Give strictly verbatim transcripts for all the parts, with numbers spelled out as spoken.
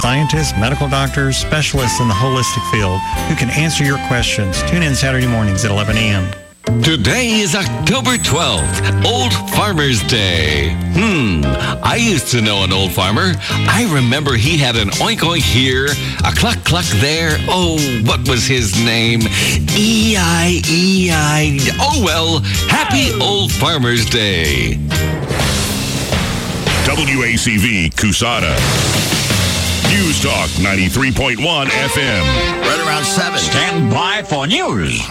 Scientists, medical doctors, specialists in the holistic field who can answer your questions. Tune in Saturday mornings at eleven a.m. Today is October twelfth, Old Farmer's Day. Hmm, I used to know an old farmer. I remember he had an oink oink here, a cluck cluck there. Oh, what was his name? E I E I. Oh, well, happy Old Farmer's Day. W A C V, Cusada. News Talk ninety-three point one F M. Right around seven. Stand by for news.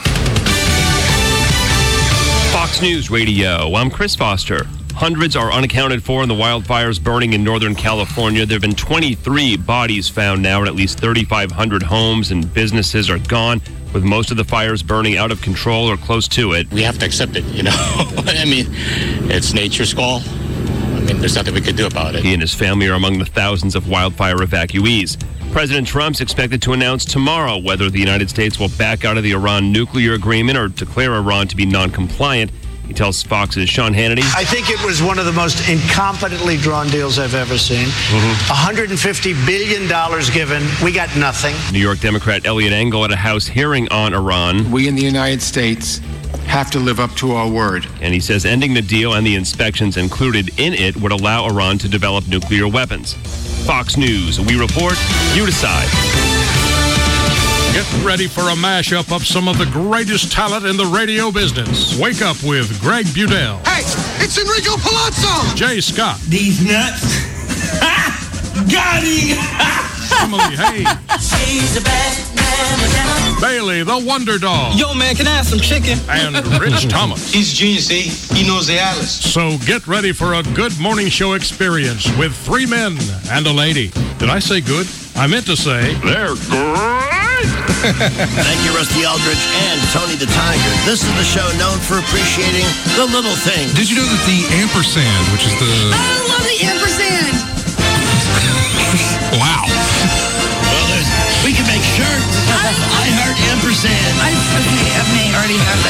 Fox News Radio. I'm Chris Foster. Hundreds are unaccounted for in the wildfires burning in Northern California. There have been twenty-three bodies found now, and at least thirty-five hundred homes and businesses are gone, with most of the fires burning out of control or close to it. We have to accept it, you know. I mean, it's nature's call. I mean, there's nothing we could do about it. He and his family are among the thousands of wildfire evacuees. President Trump's expected to announce tomorrow whether the United States will back out of the Iran nuclear agreement or declare Iran to be non-compliant. He tells Fox's Sean Hannity. I think it was one of the most incompetently drawn deals I've ever seen. Mm-hmm. one hundred fifty billion dollars given. We got nothing. New York Democrat Eliot Engel at a House hearing on Iran. We in the United States have to live up to our word. And he says ending the deal and the inspections included in it would allow Iran to develop nuclear weapons. Fox News. We report, you decide. Get ready for a mashup of some of the greatest talent in the radio business. Wake up with Greg Budell. Hey, it's Enrico Palazzo. Jay Scott. These nuts. Got him. Emily Hayes. He's the best man with Bailey, the Wonder Dog. Yo, man, can I have some chicken? And Rich Thomas. He's a genius, eh? He knows the atlas. So get ready for a good morning show experience with three men and a lady. Did I say good? I meant to say they're great. Thank you, Rusty Aldrich and Tony the Tiger. This is the show known for appreciating the little things. Did you know that the ampersand, which is the... I love the ampersand. Wow. Well, we can make shirts. I, I heard ampersand. I, okay, I may already have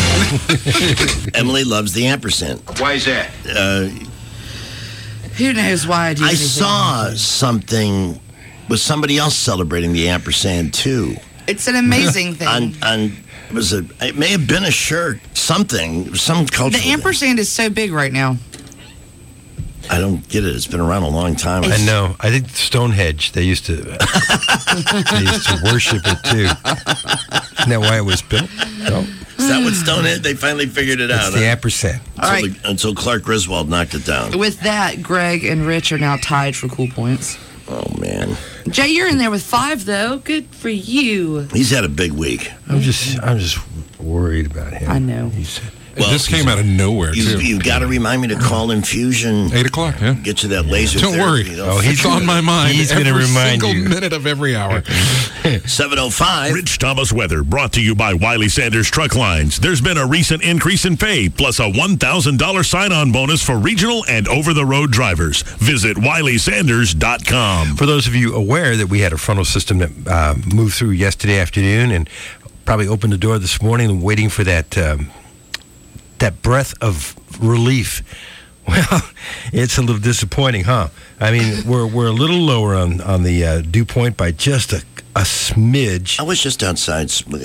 that shirt. Emily loves the ampersand. Why is that? Uh, Who knows why I do I anything. saw something with somebody else celebrating the ampersand, too. It's an amazing thing. On, on, it, was a, it may have been a shirt, something, some cultural The ampersand thing. Is so big right now. I don't get it. It's been around a long time. I know. I think Stonehenge, they used to they used to worship it, too. Isn't that why it was built? No. Is that what Stonehenge? They finally figured it it's out. It's the huh? ampersand. Until, All right. the, until Clark Griswold knocked it down. With that, Greg and Rich are now tied for cool points. Oh, man. Jay, you're in there with five, though. Good for you. He's had a big week. I'm just I'm just worried about him. I know. He's, well, this came out of nowhere, you, too. You've got to remind me to call Infusion. Eight o'clock, yeah. Get you that laser Don't therapy, worry. You know, oh, he's on my mind. He's going to remind single you. minute of every hour. seven oh five. Rich Thomas weather brought to you by Wiley Sanders Truck Lines. There's been a recent increase in pay, plus a one thousand dollars sign-on bonus for regional and over-the-road drivers. Visit wiley sanders dot com. For those of you aware that we had a frontal system that uh, moved through yesterday afternoon and probably opened the door this morning waiting for that... Um, that breath of relief. Well, it's a little disappointing, huh? I mean, we're we're a little lower on, on the uh, dew point by just a, a smidge. I was just outside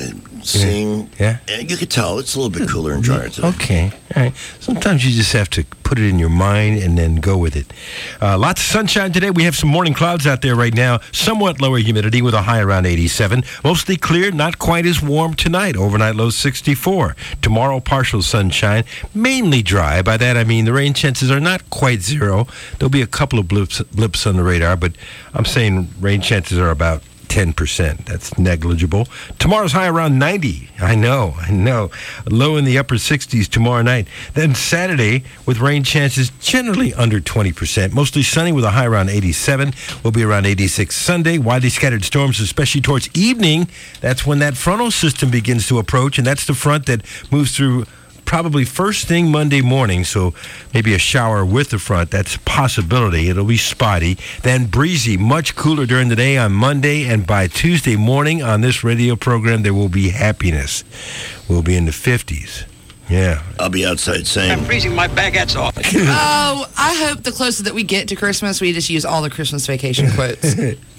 seeing. Yeah? yeah? You could tell it's a little bit cooler and drier today. Okay. All right. Sometimes you just have to put it in your mind and then go with it. Uh, lots of sunshine today. We have some morning clouds out there right now. Somewhat lower humidity with a high around eighty-seven. Mostly clear, not quite as warm tonight. Overnight low sixty-four. Tomorrow, partial sunshine. Mainly dry. By that, I mean the rain chances are not quite zero. There'll be a couple of blips, blips on the radar, but I'm saying rain chances are about ten percent. That's negligible. Tomorrow's high around ninety. I know, I know. Low in the upper sixties tomorrow night. Then Saturday with rain chances generally under twenty percent. Mostly sunny with a high around eighty-seven. We'll be around eighty-six Sunday. Widely scattered storms, especially towards evening. That's when that frontal system begins to approach, and that's the front that moves through probably first thing Monday morning, so maybe a shower with the front. That's a possibility. It'll be spotty. Then breezy, much cooler during the day on Monday, and by Tuesday morning on this radio program, there will be happiness. We'll be in the fifties. Yeah. I'll be outside saying... I'm freezing my baguettes off. Oh, I hope the closer that we get to Christmas, we just use all the Christmas vacation quotes.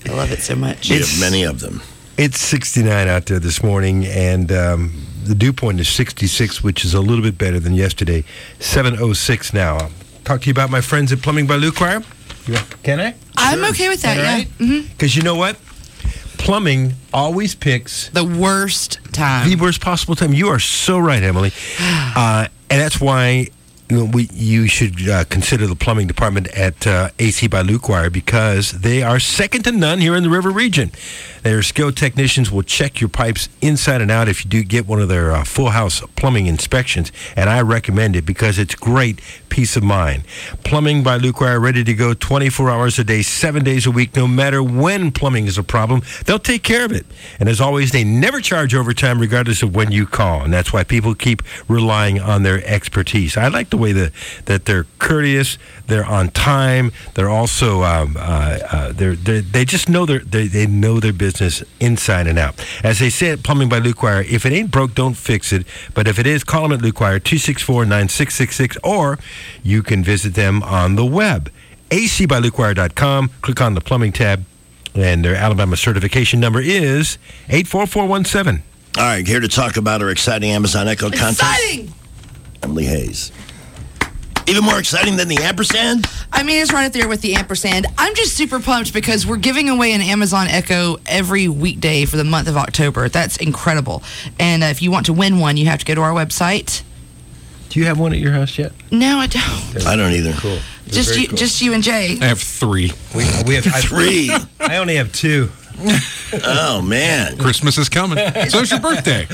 I love it so much. We have many of them. It's sixty-nine out there this morning, and um, the dew point is sixty-six, which is a little bit better than yesterday. seven oh six now. I'll talk to you about my friends at Plumbing by Lucquire. Can I? I'm okay with that, Is that yeah. right? Because you know what? Plumbing always picks the worst time. The worst possible time. You are so right, Emily. Uh, and that's why you, know, we, you should uh, consider the plumbing department at uh, A C by Lucquire, because they are second to none here in the River region. Their skilled technicians will check your pipes inside and out if you do get one of their uh, full house plumbing inspections, and I recommend it because it's great peace of mind. Plumbing by Lucquire, ready to go twenty-four hours a day, seven days a week, no matter when plumbing is a problem. They'll take care of it. And as always, they never charge overtime regardless of when you call, and that's why people keep relying on their expertise. I like the way that, that they're courteous, they're on time, they're also um, uh, uh, they're, they're they just know their they, they know their business inside and out. As they say at Plumbing by Lucquire, if it ain't broke, don't fix it. But if it is, call them at Lucquire, two six four, nine six six six, or you can visit them on the web, A C by Lucquire dot com. Click on the plumbing tab, and their Alabama certification number is eight four four one seven. All right, here to talk about our exciting Amazon Echo contest. Exciting! Emily Hayes. Even more exciting than the ampersand? I mean, it's right up there with the ampersand. I'm just super pumped because we're giving away an Amazon Echo every weekday for the month of October. That's incredible. And uh, if you want to win one, you have to go to our website. Do you have one at your house yet? No, I don't. I don't either. Cool. Just you, cool. just you and Jay. I have three. We, we have three. I only have two. Oh, man. Christmas is coming. So it's your birthday.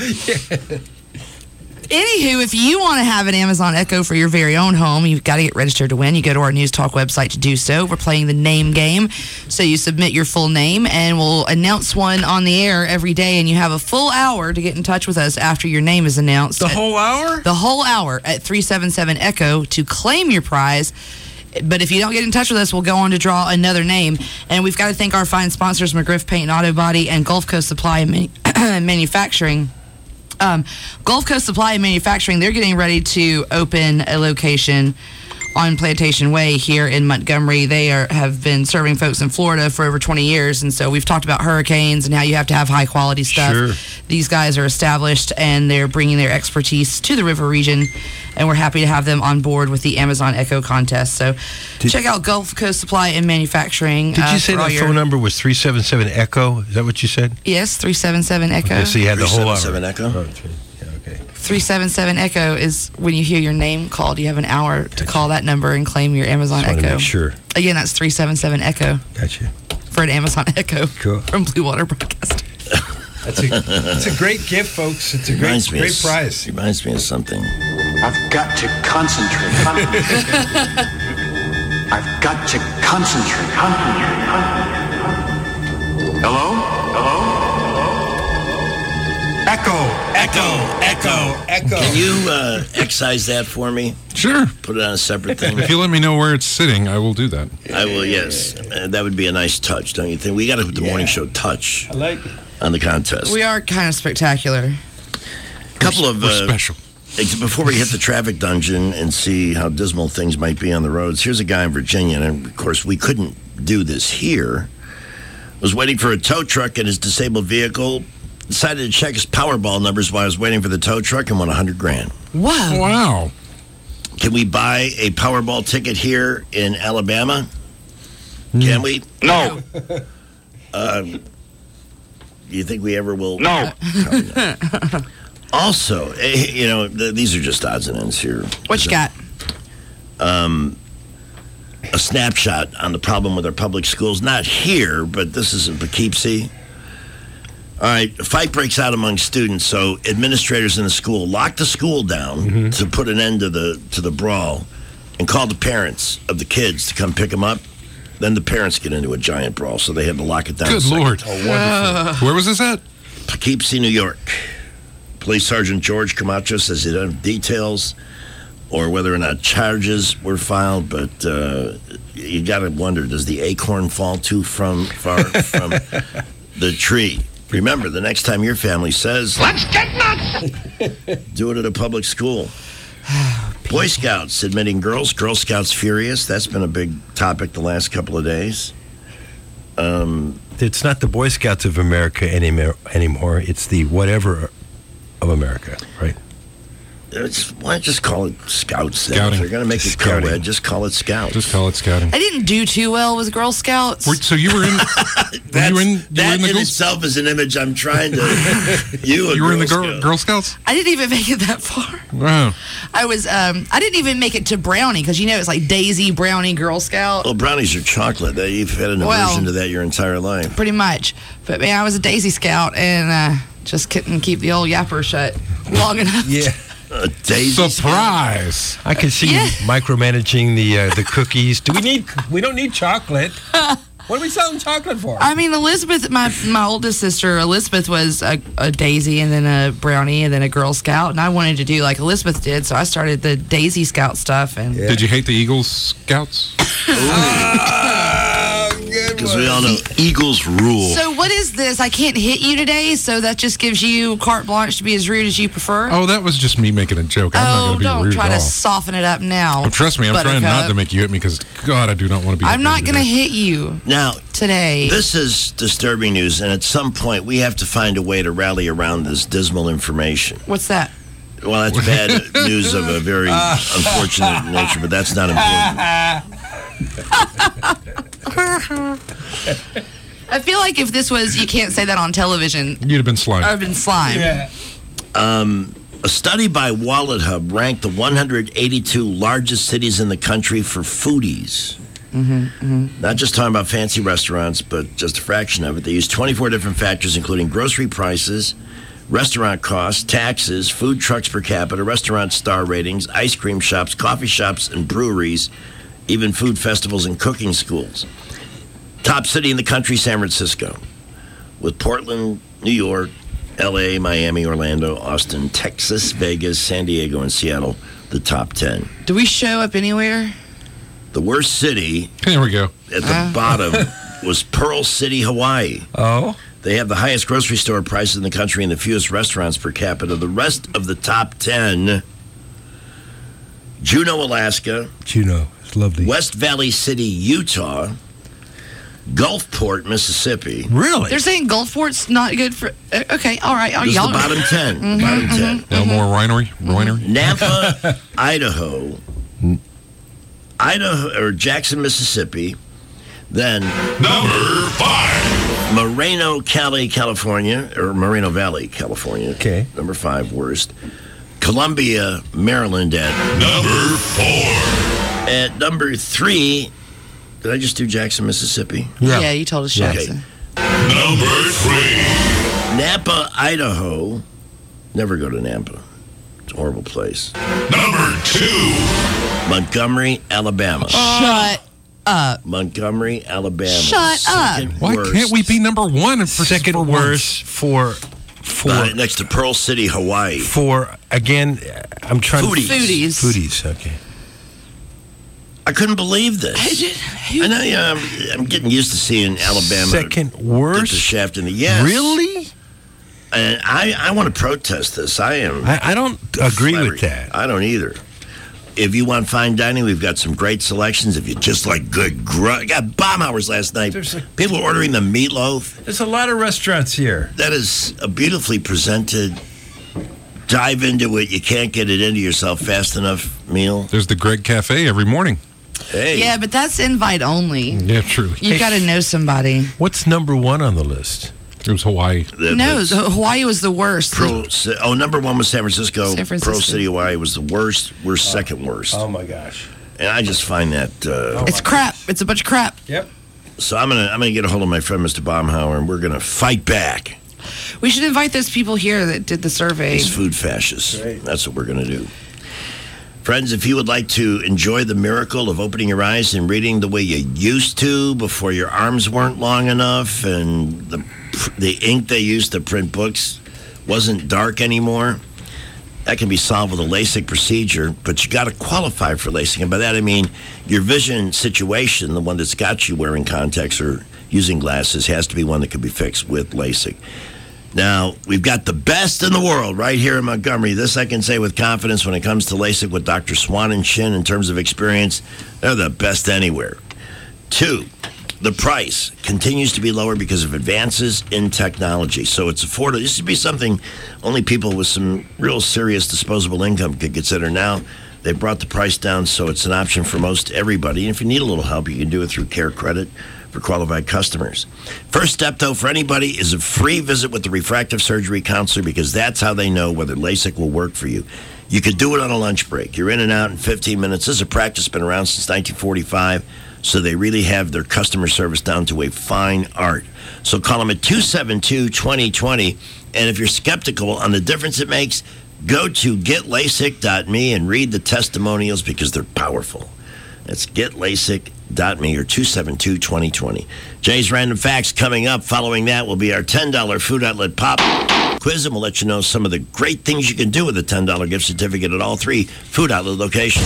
Anywho, if you want to have an Amazon Echo for your very own home, you've got to get registered to win. You go to our News Talk website to do so. We're playing the name game. So you submit your full name, and we'll announce one on the air every day, and you have a full hour to get in touch with us after your name is announced. The whole hour? The whole hour at three seven seven ECHO to claim your prize. But if you don't get in touch with us, we'll go on to draw another name. And we've got to thank our fine sponsors, McGriff Paint and Auto Body and Gulf Coast Supply and Manu- Manufacturing. Um, Gulf Coast Supply and Manufacturing, they're getting ready to open a location on Plantation Way here in Montgomery. They are have been serving folks in Florida for over twenty years, and so we've talked about hurricanes and how you have to have high quality stuff. Sure. These guys are established, and they're bringing their expertise to the River region, and we're happy to have them on board with the Amazon Echo contest. So did, check out Gulf Coast Supply and Manufacturing. Did you uh, say that your, phone number was three seven seven ECHO? Is that what you said? Yes, three seven seven ECHO. Okay, so you had the whole hour. three seven seven ECHO? Oh, okay. three seven seven ECHO is when you hear your name called. You have an hour to call that number and claim your Amazon Just Echo. Make sure. Again, that's three seven seven ECHO. Gotcha. For an Amazon Echo. Cool. From Blue Water Broadcasting. That's a, that's a great gift, folks. It's a great, reminds me great of, prize. Reminds me of something. I've got to concentrate. I've got to concentrate. Concentrate. Concentrate. Hello? Hello? Echo, echo, echo, echo. Can you uh, excise that for me? Sure. Put it on a separate thing. If you let me know where it's sitting, I will do that. I will, yes. Uh, that would be a nice touch, don't you think? We got to put the yeah. morning show touch I like it. on the contest. We are kind of spectacular. A couple of... We're uh, special. Before we hit the traffic dungeon and see how dismal things might be on the roads, here's a guy in Virginia, and of course we couldn't do this here, was waiting for a tow truck in his disabled vehicle, decided to check his Powerball numbers while I was waiting for the tow truck and won a hundred grand. Wow. Wow. Can we buy a Powerball ticket here in Alabama? Can we? No. Uh, do you think we ever will? No. Also, eh, you know, th- these are just odds and ends here. What you got? Um, a snapshot on the problem with our public schools. Not here, but this is in Poughkeepsie. All right, a fight breaks out among students, so administrators in the school lock the school down mm-hmm. to put an end to the to the brawl and call the parents of the kids to come pick them up. Then the parents get into a giant brawl, so they had to lock it down. Good Lord. Oh, wonderful. Uh. Where was this at? Poughkeepsie, New York. Police Sergeant George Camacho says he doesn't have details or whether or not charges were filed, but uh, you got to wonder, does the acorn fall too from, far from the tree? Remember, the next time your family says, "Let's get nuts," do it at a public school. Boy Scouts admitting girls. Girl Scouts furious. That's been a big topic the last couple of days. Um, it's not the Boy Scouts of America anymore. Anymore, it's the whatever of America, right? It's, why not just call it Scouts? Then? Scouting. If they're going to make it Scouting. co-ed, just call it Scouts. Just call it scouting. I didn't do too well with Girl Scouts. Were- So you were in. were you in? You that were in the in Girl, itself is an image I'm trying to. you you were in the Girl Girl, Scout. Girl Scouts. I didn't even make it that far. Wow. I was, um, I didn't even make it to Brownie because you know it's like Daisy, Brownie, Girl Scout, Well, brownies are chocolate. That- You've had an Well- aversion to that your entire life. pretty much. But man, I was a Daisy Scout and uh, just couldn't keep the old yapper shut long enough. Yeah. A Daisy Surprise! I can see Yeah. you micromanaging the uh, the cookies. Do we need? We don't need chocolate. What are we selling chocolate for? I mean, Elizabeth, my my oldest sister, Elizabeth was a, a Daisy and then a Brownie and then a Girl Scout, and I wanted to do like Elizabeth did, so I started the Daisy Scout stuff. And Did you hate the Eagles Scouts? Because we all know Eagles rule. so what is this? I can't hit you today, so that just gives you carte blanche to be as rude as you prefer. Oh, that was just me making a joke. I'm not Oh, going to be don't rude try at to all. soften it up now. Oh, trust me, I'm trying not Buttercup. to make you hit me because, God, I do not want to be. I'm hit not going to today. hit you Now, today. this is disturbing news, and at some point we have to find a way to rally around this dismal information. What's that? Well, that's bad news of a very unfortunate nature, but that's not important. I feel like if this was, you can't say that on television, You'd have been slime. I've been slime. Um, a study by Wallet Hub ranked the one hundred eighty-two largest cities in the country for foodies. Mm-hmm, mm-hmm. Not just talking about fancy restaurants, but just a fraction of it. They used twenty-four different factors, including grocery prices, restaurant costs, taxes, food trucks per capita, restaurant star ratings, ice cream shops, coffee shops, and breweries, even food festivals and cooking schools. Top city in the country, San Francisco, with Portland, New York, L A, Miami, Orlando, Austin, Texas, Vegas, San Diego, and Seattle, the top ten. Do we show up anywhere? The worst city There we go. at the Uh. bottom was Pearl City, Hawaii. Oh. They have the highest grocery store prices in the country and the fewest restaurants per capita. The rest of the top ten: Juneau, Alaska, Juneau. It's lovely. West Valley City, Utah, Gulfport, Mississippi. Really? They're saying Gulfport's not good for. uh, Okay, all right. This is y'all the bottom ten. Mhm, Bottom mhm. ten. Elmore Winery. Winery. Nampa, Idaho, Idaho or Jackson, Mississippi. Then Number five. Moreno, Cali, California, or Moreno Valley, California. Okay. Number five worst. Columbia, Maryland at Number four. at number three. Did I just do Jackson, Mississippi? Yeah. you told us Jackson. Number three. Nampa, Idaho. Never go to Nampa. It's a horrible place. Number two. Montgomery, Alabama. Shut up. Montgomery, Alabama. Shut up. Second Why worst. can't we be number one for Second for once? worst for for Behind- next to Pearl City, Hawaii. for again. I'm trying. Foodies. Foodies. Foodies. Okay. I couldn't believe this. I know, yeah, I'm, I'm getting used to seeing Alabama Second get the worst. shaft in the yes. Really? And I, I want to protest this. I am. I, I don't agree with flabbergasted. that. I don't either. If you want fine dining, we've got some great selections. If you just like good grub, got bomb hours last night. There's a- People were ordering the meatloaf. There's a lot of restaurants here. That is a beautifully presented, dive into it. You can't get it into yourself fast enough meal. There's the Greg Cafe every morning. Hey, Yeah, but that's invite only. Yeah, truly. You got to know somebody. What's number one on the list? It was Hawaii. that- No, that's the- Hawaii was the worst. Pro, oh, number one was San Francisco. San Francisco. Pro City, Hawaii was the worst. We're second worst. Oh my gosh. And I just find that. Uh, It's crap. It's a bunch of crap. Yep. so I'm gonna I'm gonna get a hold of my friend Mister Baumhauer, and we're gonna fight back. We should invite those people here that did the survey. These food fascists. That's what we're gonna do. Friends, if you would like to enjoy the miracle of opening your eyes and reading the way you used to before your arms weren't long enough and the the ink they used to print books wasn't dark anymore, that can be solved with a LASIK procedure, but you got to qualify for LASIK. And by that I mean your vision situation, the one that's got you wearing contacts or using glasses, has to be one that can be fixed with LASIK. Now, we've got the best in the world right here in Montgomery. This I can say with confidence when it comes to LASIK with Doctor Swan and Shin in terms of experience. They're the best anywhere. Two, the price continues to be lower because of advances in technology. So it's affordable. This would be something only people with some real serious disposable income could consider. Now, they brought the price down, so it's an option for most everybody. And if you need a little help, you can do it through Care Credit for qualified customers. First step, though, for anybody is a free visit with the refractive surgery counselor, because that's how they know whether LASIK will work for you. You could do it on a lunch break. You're in and out in fifteen minutes. This is a practice been around since nineteen forty-five, so they really have their customer service down to a fine art. So call them at two seven two, two oh two oh, and if you're skeptical on the difference it makes, go to get lasik dot me and read the testimonials, because they're powerful. That's get lasik dot me or two seven two, two oh two oh. Jay's Random Facts coming up. Following that will be our ten dollars Food Outlet Pop Quiz, and we'll let you know some of the great things you can do with a ten dollars gift certificate at all three Food Outlet locations.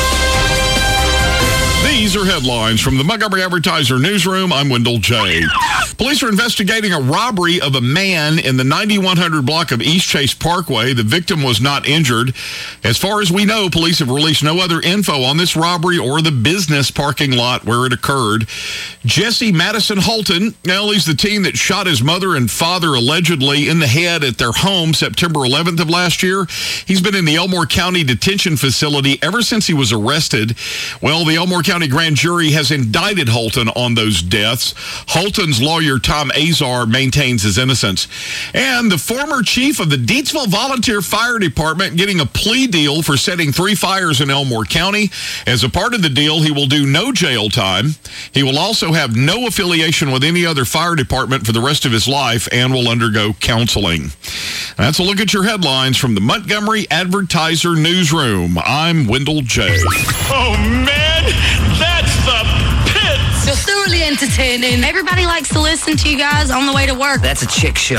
These are headlines from the Montgomery Advertiser newsroom. I'm Wendell J. Police are investigating a robbery of a man in the ninety-one hundred block of East Chase Parkway. The victim was not injured. As far as we know, police have released no other info on this robbery or the business parking lot where it occurred. Jesse Madison Holton, well, he's the teen that shot his mother and father allegedly in the head at their home September eleventh of last year. He's been in the Elmore County Detention Facility ever since he was arrested. Well, the Elmore County grand jury has indicted Holton on those deaths. Holton's lawyer, Tom Azar, maintains his innocence. And the former chief of the Deatsville Volunteer Fire Department getting a plea deal for setting three fires in Elmore County. As a part of the deal, he will do no jail time. He will also have no affiliation with any other fire department for the rest of his life and will undergo counseling. That's a look at your headlines from the Montgomery Advertiser newsroom. I'm Wendell J. Oh, man, that's the pits. You're thoroughly entertaining. Everybody likes to listen to you guys on the way to work. That's a chick show.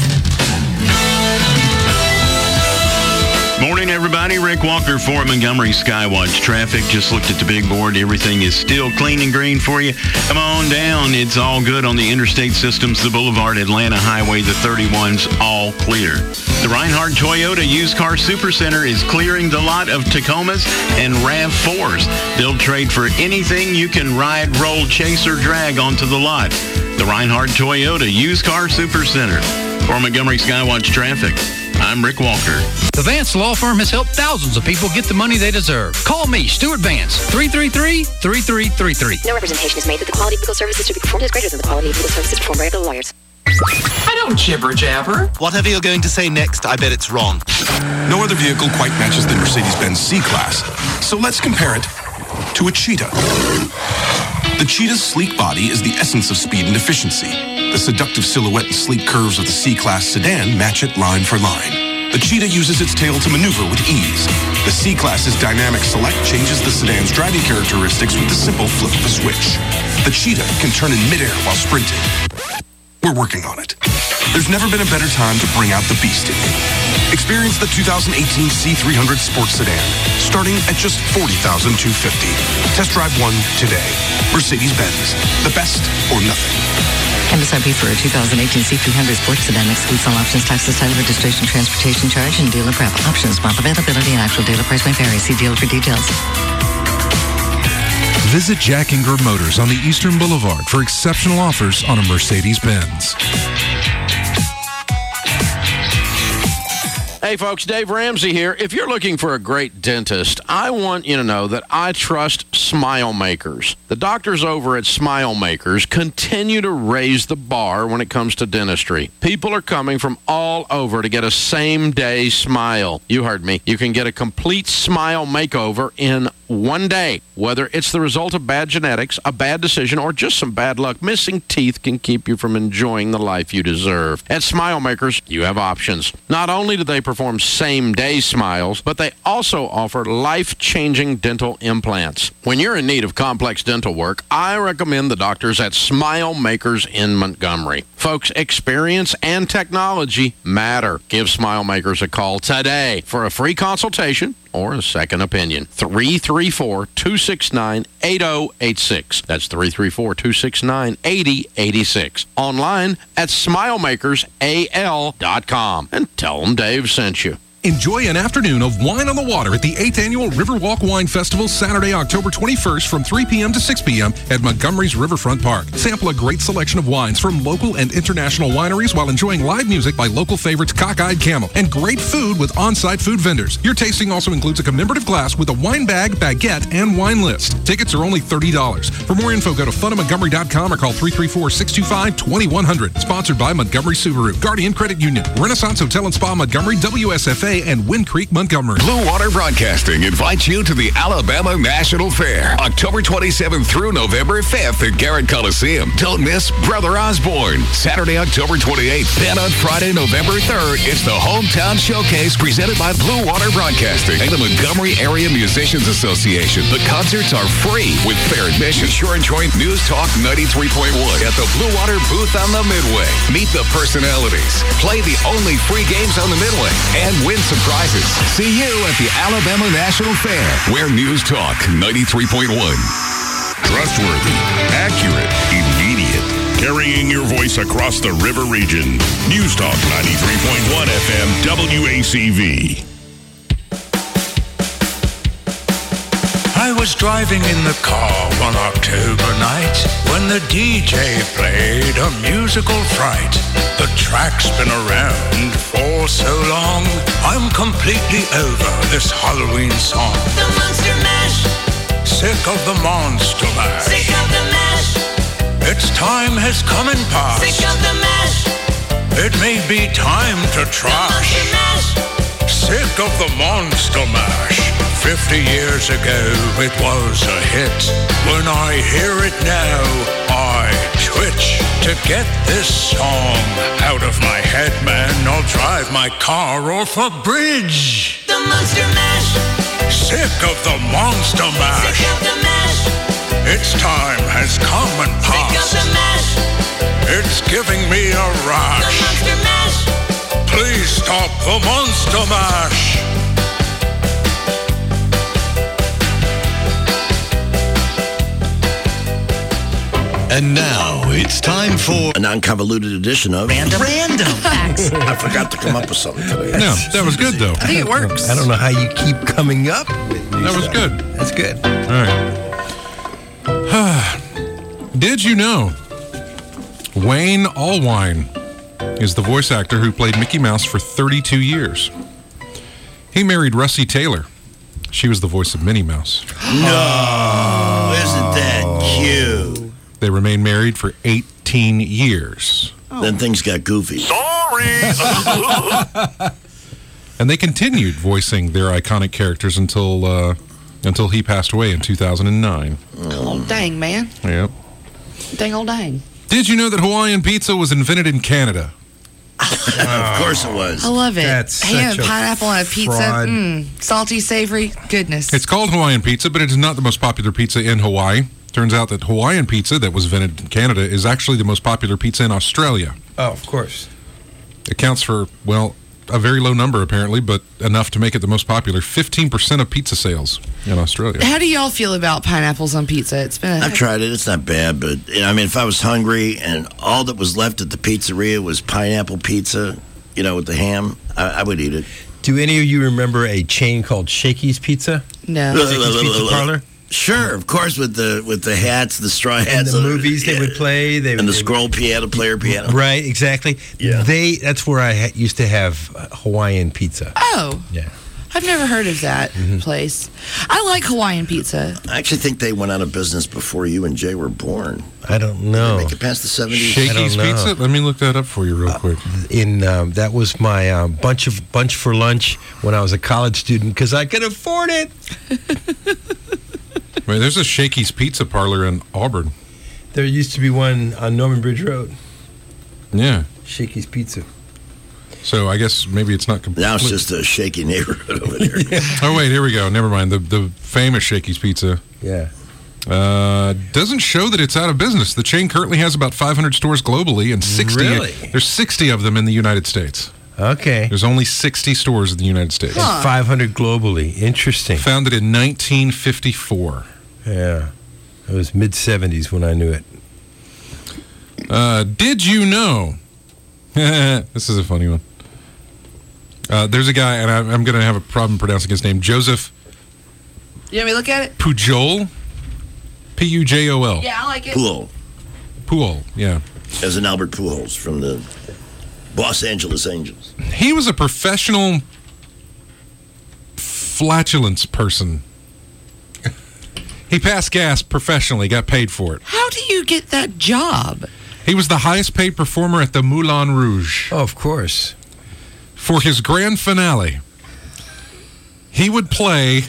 Morning, everybody. Rick Walker for Montgomery Skywatch Traffic. Just looked at the big board. Everything is still clean and green for you. Come on down. It's all good on the interstate systems, the Boulevard, Atlanta Highway, the thirty-one's all clear. The Reinhardt Toyota Used Car Supercenter is clearing the lot of Tacomas and RAV fours. They'll trade for anything you can ride, roll, chase, or drag onto the lot. The Reinhardt Toyota Used Car Supercenter. For Montgomery Skywatch Traffic, I'm Rick Walker. The Vance Law Firm has helped thousands of people get the money they deserve. Call me, Stuart Vance, three three three, three three three three. No representation is made that the quality of legal services to be performed is greater than the quality of legal services performed by other lawyers. I don't jibber jabber. Whatever you're going to say next, I bet it's wrong. No other vehicle quite matches the Mercedes-Benz C-Class. So let's compare it to a Cheetah. The Cheetah's sleek body is the essence of speed and efficiency. The seductive silhouette and sleek curves of the C-Class sedan match it line for line. The Cheetah uses its tail to maneuver with ease. The C-Class's dynamic select changes the sedan's driving characteristics with the simple flip of a switch. The Cheetah can turn in midair while sprinting. We're working on it. There's never been a better time to bring out the beast in you. Experience the two thousand eighteen C three hundred Sports Sedan, starting at just forty thousand two hundred fifty dollars. Test drive one today. Mercedes-Benz, the best or nothing. M S R P for a two thousand eighteen C three hundred Sports Sedan excludes all options, taxes, title, registration, transportation charge, and dealer prep. Options, month availability, and actual dealer price may vary. See dealer for details. Visit Jack Ingram Motors on the Eastern Boulevard for exceptional offers on a Mercedes-Benz. Hey folks, Dave Ramsey here. If you're looking for a great dentist, I want you to know that I trust Smile Makers. The doctors over at Smile Makers continue to raise the bar when it comes to dentistry. People are coming from all over to get a same-day smile. You heard me. You can get a complete smile makeover in one day. Whether it's the result of bad genetics, a bad decision, or just some bad luck, missing teeth can keep you from enjoying the life you deserve. At Smile Makers, you have options. Not only do they perform same-day smiles, but they also offer life-changing dental implants. When you're in need of complex dental work, I recommend the doctors at Smile Makers in Montgomery. Folks, experience and technology matter. Give Smile Makers a call today for a free consultation or a second opinion. three three four, two six nine, eight zero eight six. That's three three four, two six nine, eight zero eight six. Online at smile makers a l dot com. And tell them Dave sent you. Enjoy an afternoon of wine on the water at the eighth Annual Riverwalk Wine Festival Saturday, October twenty-first from three p.m. to six p.m. at Montgomery's Riverfront Park. Sample a great selection of wines from local and international wineries while enjoying live music by local favorites Cockeyed Camel and great food with on-site food vendors. Your tasting also includes a commemorative glass with a wine bag, baguette, and wine list. Tickets are only thirty dollars. For more info, go to fun of montgomery dot com or call three three four, six two five, two one zero zero. Sponsored by Montgomery Subaru, Guardian Credit Union, Renaissance Hotel and Spa Montgomery, W S F A, and Wind Creek Montgomery. Blue Water Broadcasting invites you to the Alabama National Fair, October twenty-seventh through November fifth at Garrett Coliseum. Don't miss Brother Osborne, Saturday, October twenty-eighth. Then on Friday, November third, it's the Hometown Showcase presented by Blue Water Broadcasting and the Montgomery Area Musicians Association. The concerts are free with fair admission. Be sure and join News Talk ninety-three point one at the Blue Water booth on the Midway. Meet the personalities, play the only free games on the Midway, and win some prizes. See you at the Alabama National Fair, where News Talk ninety-three point one. Trustworthy, accurate, immediate. Carrying your voice across the river region. News Talk ninety-three point one F M W A C V. I was driving in the car one October night when the D J played a musical fright. The track's been around for so long, I'm completely over this Halloween song. The Monster Mash. Sick of the Monster Mash. Sick of the mash. Its time has come and passed. Sick of the mash. It may be time to trash. The Monster Mash. Sick of the Monster Mash. Fifty years ago it was a hit. When I hear it now, I twitch. To get this song out of my head, man, I'll drive my car off a bridge. The Monster Mash. Sick of the Monster Mash. Sick of the mash. Its time has come and passed. Sick of the mash. It's giving me a rash. The Monster Mash. Please stop the Monster Mash. And now it's time for a non-convoluted edition of Random, Random Facts. I forgot to come up with something today. No, that was good though. I think it works. I don't know how you keep coming up with That was good. That's good. All right. Did you know Wayne Allwine is the voice actor who played Mickey Mouse for thirty-two years? He married Russie Taylor. She was the voice of Minnie Mouse. No, isn't that cute? They remained married for eighteen years. Oh. Then things got goofy. Sorry. And they continued voicing their iconic characters until uh, until he passed away in two thousand nine. Oh, dang, man. Yep. Dang old dang. Did you know that Hawaiian pizza was invented in Canada? Of course it was. I love it. That's Ham, such a pineapple, and a pizza. fraud. Mm, salty, savory. Goodness. It's called Hawaiian pizza, but it is not the most popular pizza in Hawaii. Turns out that Hawaiian pizza that was invented in Canada is actually the most popular pizza in Australia. Oh, of course. It counts for, well, a very low number apparently, but enough to make it the most popular. fifteen percent of pizza sales in Australia. How do y'all feel about pineapples on pizza? It's been. A I've tried it. It's not bad, but you know, I mean, if I was hungry and all that was left at the pizzeria was pineapple pizza, you know, with the ham, I, I would eat it. Do any of you remember a chain called Shakey's Pizza? No. Shakey's Pizza Parlor? Sure, of course, with the with the hats, the straw hats, and the movies they would play, they and the they scroll would, piano player piano. Right, exactly. Yeah, they. That's where I ha- used to have uh, Hawaiian pizza. Oh, yeah. I've never heard of that mm-hmm. place. I like Hawaiian pizza. I actually think they went out of business before you and Jay were born. I don't know. Did they make it past the seventies. Shakey's Pizza. Let me look that up for you real quick. Uh, in um, that was my um, bunch of bunch for lunch when I was a college student because I could afford it. Wait, there's a Shakey's Pizza Parlor in Auburn. There used to be one on Norman Bridge Road. Yeah. Shakey's Pizza. So I guess maybe it's not complete. Now it's just a shaky neighborhood over there. Yeah. Oh, wait, here we go. Never mind. The the famous Shakey's Pizza. Yeah. Uh, doesn't show that it's out of business. The chain currently has about five hundred stores globally and sixty. Really? There's sixty of them in the United States. Okay. There's only sixty stores in the United States. Huh. five hundred globally. Interesting. Founded in nineteen fifty-four. Yeah. It was mid seventies when I knew it. Uh, did you know? This is a funny one. Uh, there's a guy, and I, I'm going to have a problem pronouncing his name, Joseph You want me to look at it? Pujol? P U J O L. Yeah, I like it. Pujol. Pujol, yeah. As in Albert Pujols from the Los Angeles Angels. He was a professional flatulence person. He passed gas professionally, got paid for it. How do you get that job? He was the highest paid performer at the Moulin Rouge. Oh, of course. For his grand finale, he would play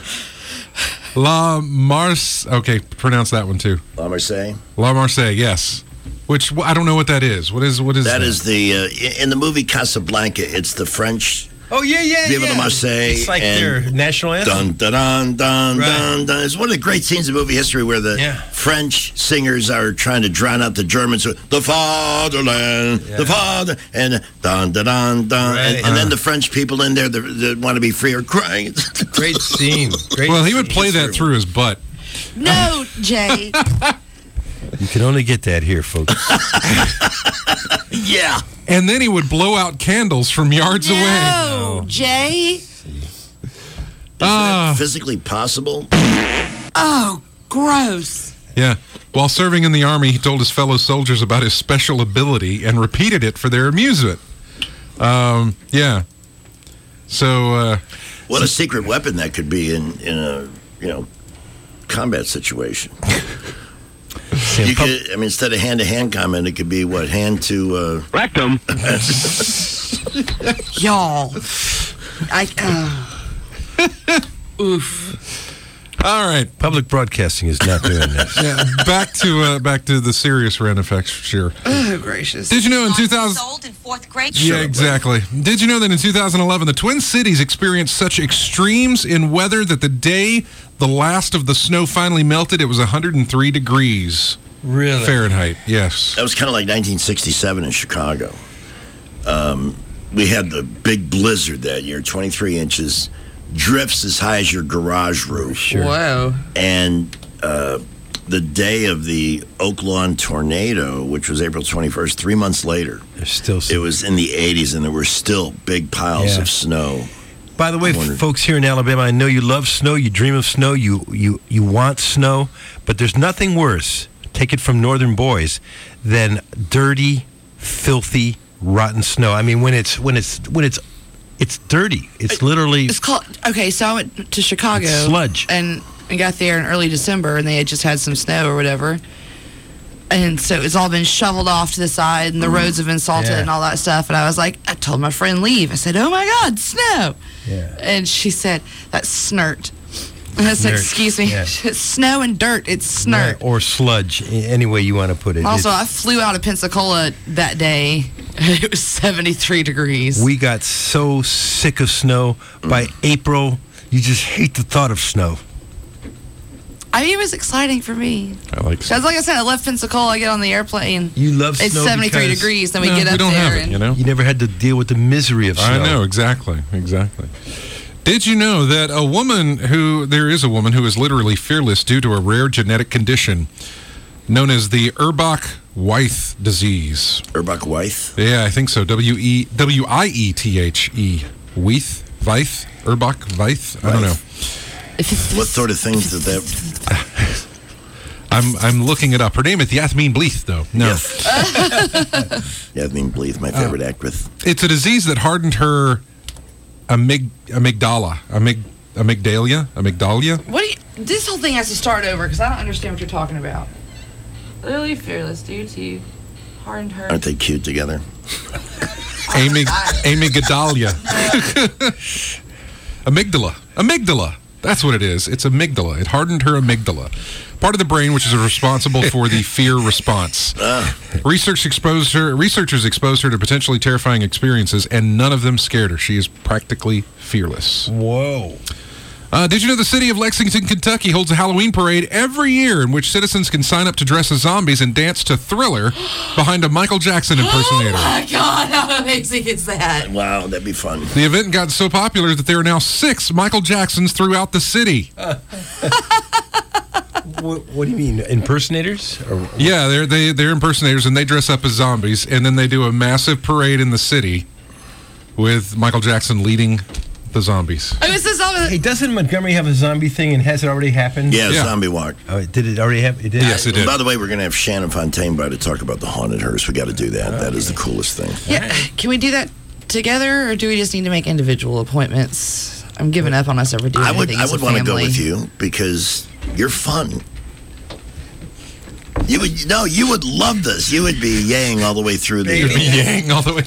La Mars. Okay, pronounce that one too. La Marseille? La Marseille, yes. Which, I don't know what that is. What is, what is that? That that? is the, uh, in the movie Casablanca, it's the French. Oh, yeah, yeah, Viva yeah. la Marseille. It's like their national anthem. Dun, dun, dun, dun, Right. dun, dun. It's one of the great scenes of movie history where the Yeah. French singers are trying to drown out the Germans. The fatherland, the father, and dun, dun, dun, dun. Right. And, and then the French people in there that, that want to be free are crying. Great scene. Great Well, he would scene. play that through his butt. No, Jay. You can only get that here, folks. Yeah. And then he would blow out candles from yards away. No, Jay. Is Ah. that physically possible? Oh, gross. Yeah. While serving in the Army, he told his fellow soldiers about his special ability and repeated it for their amusement. Um, yeah. So, uh, What a secret weapon that could be in, in a, you know, combat situation. You could, I mean, instead of hand-to-hand combat, it could be, what, hand to... Uh... Rectum. Y'all. I, uh, oof. all right. Public broadcasting is not doing this. Yeah, back to uh, back to the serious random facts, sure. Oh, gracious. Did you know in two thousand... Sold in fourth grade. Yeah, exactly. Did you know that in two thousand eleven, the Twin Cities experienced such extremes in weather that the day the last of the snow finally melted, it was one hundred three degrees Really? Fahrenheit. Yes. That was kind of like nineteen sixty-seven in Chicago. Um, we had the big blizzard that year, twenty-three inches, drifts as high as your garage roof. Sure. Whoa. And uh, the day of the Oak Lawn tornado, which was April twenty-first, three months later, There's still some. it was in the eighties, and there were still big piles Yeah. of snow. By the way, I wondered- folks here in Alabama, I know you love snow, you dream of snow, you, you, you want snow, but there's nothing worse, take it from northern boys, than dirty, filthy, rotten snow. I mean, when it's when it's when it's it's dirty. It's literally It's called, okay, so I went to Chicago. It's sludge. And I got there in early December, and they had just had some snow or whatever. And so it's all been shoveled off to the side, and the roads have been salted Yeah. and all that stuff. And I was like, I told my friend, leave. I said, oh my God, snow. Yeah. And she said, that's snert. And I said, Snert, excuse me, yeah. it's snow and dirt, it's snert. or sludge, a- any way you want to put it. Also, It's- I flew out of Pensacola that day. It was seventy-three degrees. we got so sick of snow. By April, you just hate the thought of snow. I mean, it was exciting for me. I like Because, like I said, I left Pensacola, I get on the airplane. You love It's snow seventy-three because- degrees, then we No, get we up don't there. have it, and you know? You never had to deal with the misery of snow. I know, exactly, exactly. Did you know that a woman who, there is a woman who is literally fearless due to a rare genetic condition known as the Urbach-Wiethe disease? Urbach-Wiethe? Yeah, I think so. W E W I E T H E. Wiethe? Weith? Urbach-Wiethe? I don't know. What sort of things did that... I'm I'm looking it up. Her name is Yasmin Bleeth, though. No. Yes. Yasmin Bleeth, my favorite actress. It's a disease that hardened her amyg- amygdala. Amyg- amygdalia? Amygdalia? What do you, this whole thing has to start over because I don't understand what you're talking about. Literally fearless due to hardened her. Aren't they cute together? Amyg- amygdalia. Amygdala. Amygdala. That's what it is. It's amygdala. It hardened her amygdala. Part of the brain which is responsible for the fear response. Research exposed her, researchers exposed her to potentially terrifying experiences, and none of them scared her. She is practically fearless. Whoa. Uh, did you know the city of Lexington, Kentucky holds a Halloween parade every year in which citizens can sign up to dress as zombies and dance to Thriller behind a Michael Jackson impersonator? Oh my God, how amazing is that? Wow, that'd be fun. The event got so popular that there are now six Michael Jacksons throughout the city. What, what do you mean, impersonators? Or, Yeah, they're they, they're impersonators, and they dress up as zombies, and then they do a massive parade in the city with Michael Jackson leading the zombies. Oh, it's a zombie. Hey, doesn't Montgomery have a zombie thing, and has it already happened? Yeah, yeah. Zombie walk. Oh, did it already happen? It did? Yes, it did. By the way, we're going to have Shannon Fontaine by to talk about the haunted hearse. We got to do that. Okay. That is the coolest thing. Yeah. Can we do that together, or do we just need to make individual appointments? I'm giving up on us ever doing I would, anything I as would a want to go family. with you because you're fun. You would no, you would love this. You would be yang all the way through the. You'd be yang all the way.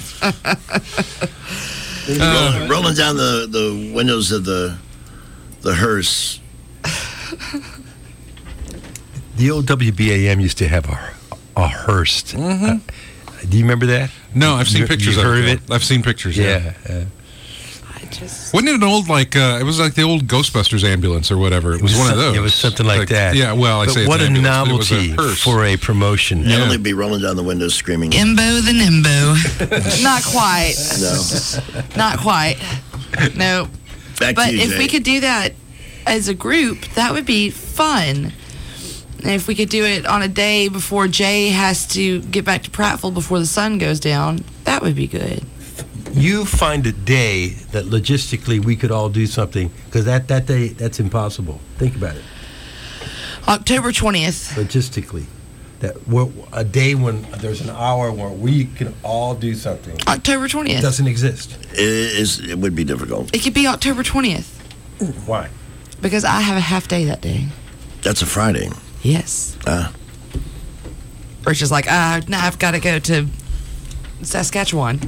rolling, rolling down the, the windows of the the hearse. The old W B A M used to have a, a hearse. Mm-hmm. Uh, do you remember that? No, I've seen you, pictures you of heard it. of it. I've seen pictures. Yeah. yeah. Uh, Just... Wasn't it an old, like, uh, it was like the old Ghostbusters ambulance or whatever. It was, was one some, of those. It was something like, like that. Yeah, well, I but say it's what an a ambulance, novelty but it was a hearse. for a promotion. Not Yeah. only be rolling down the window screaming. Imbo the Nimbo. Not quite. No. Not quite. No. Back but to you, if Jay. we could do that as a group, that would be fun. And if we could do it on a day before Jay has to get back to Prattville before the sun goes down, that would be good. You find a day that logistically we could all do something, because that, that day, that's impossible. Think about it. October twentieth. Logistically. That we're, a day when there's an hour where we can all do something. October twentieth. It doesn't exist. It, is, it would be difficult. It could be October twentieth. Why? Because I have a half day that day. That's a Friday. Yes. Ah. Rich is like, ah, now I've got to go to Saskatchewan.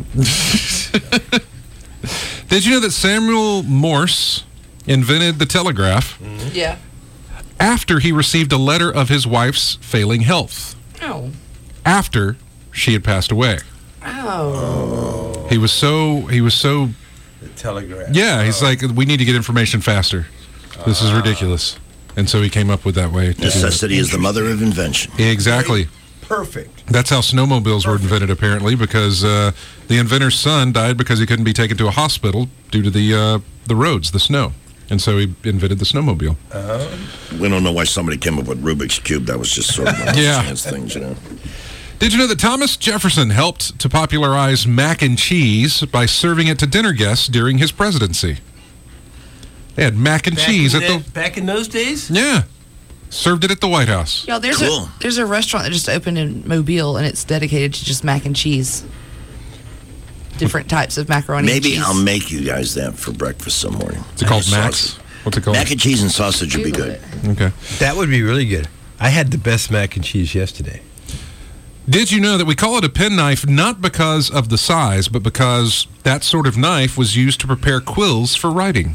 Did you know that Samuel Morse invented the telegraph Yeah. after he received a letter of his wife's failing health? Oh. After she had passed away. Oh. He was so, he was so, The telegraph. yeah, he's like, we need to get information faster. This is ridiculous. And so he came up with that way. To do Necessity is the mother of invention. that. Exactly. Perfect. That's how snowmobiles were invented, apparently, because uh, the inventor's son died because he couldn't be taken to a hospital due to the uh, the roads, the snow. And so he invented the snowmobile. Uh, we don't know why somebody came up with Rubik's Cube. That was just sort of one of those Yeah. chance things, you know. Did you know that Thomas Jefferson helped to popularize mac and cheese by serving it to dinner guests during his presidency? They had mac and Back cheese in at that- the... Back in those days? Yeah. Served it at the White House. Yo, there's Cool. a there's a restaurant that just opened in Mobile, and it's dedicated to just mac and cheese. Different types of macaroni Maybe and cheese. I'll make you guys that for breakfast some morning. Is it called Sausage. Max? What's it called? Mac and cheese and sausage would be Google good. it. Okay. That would be really good. I had the best mac and cheese yesterday. Did you know that we call it a penknife not because of the size, but because that sort of knife was used to prepare quills for writing?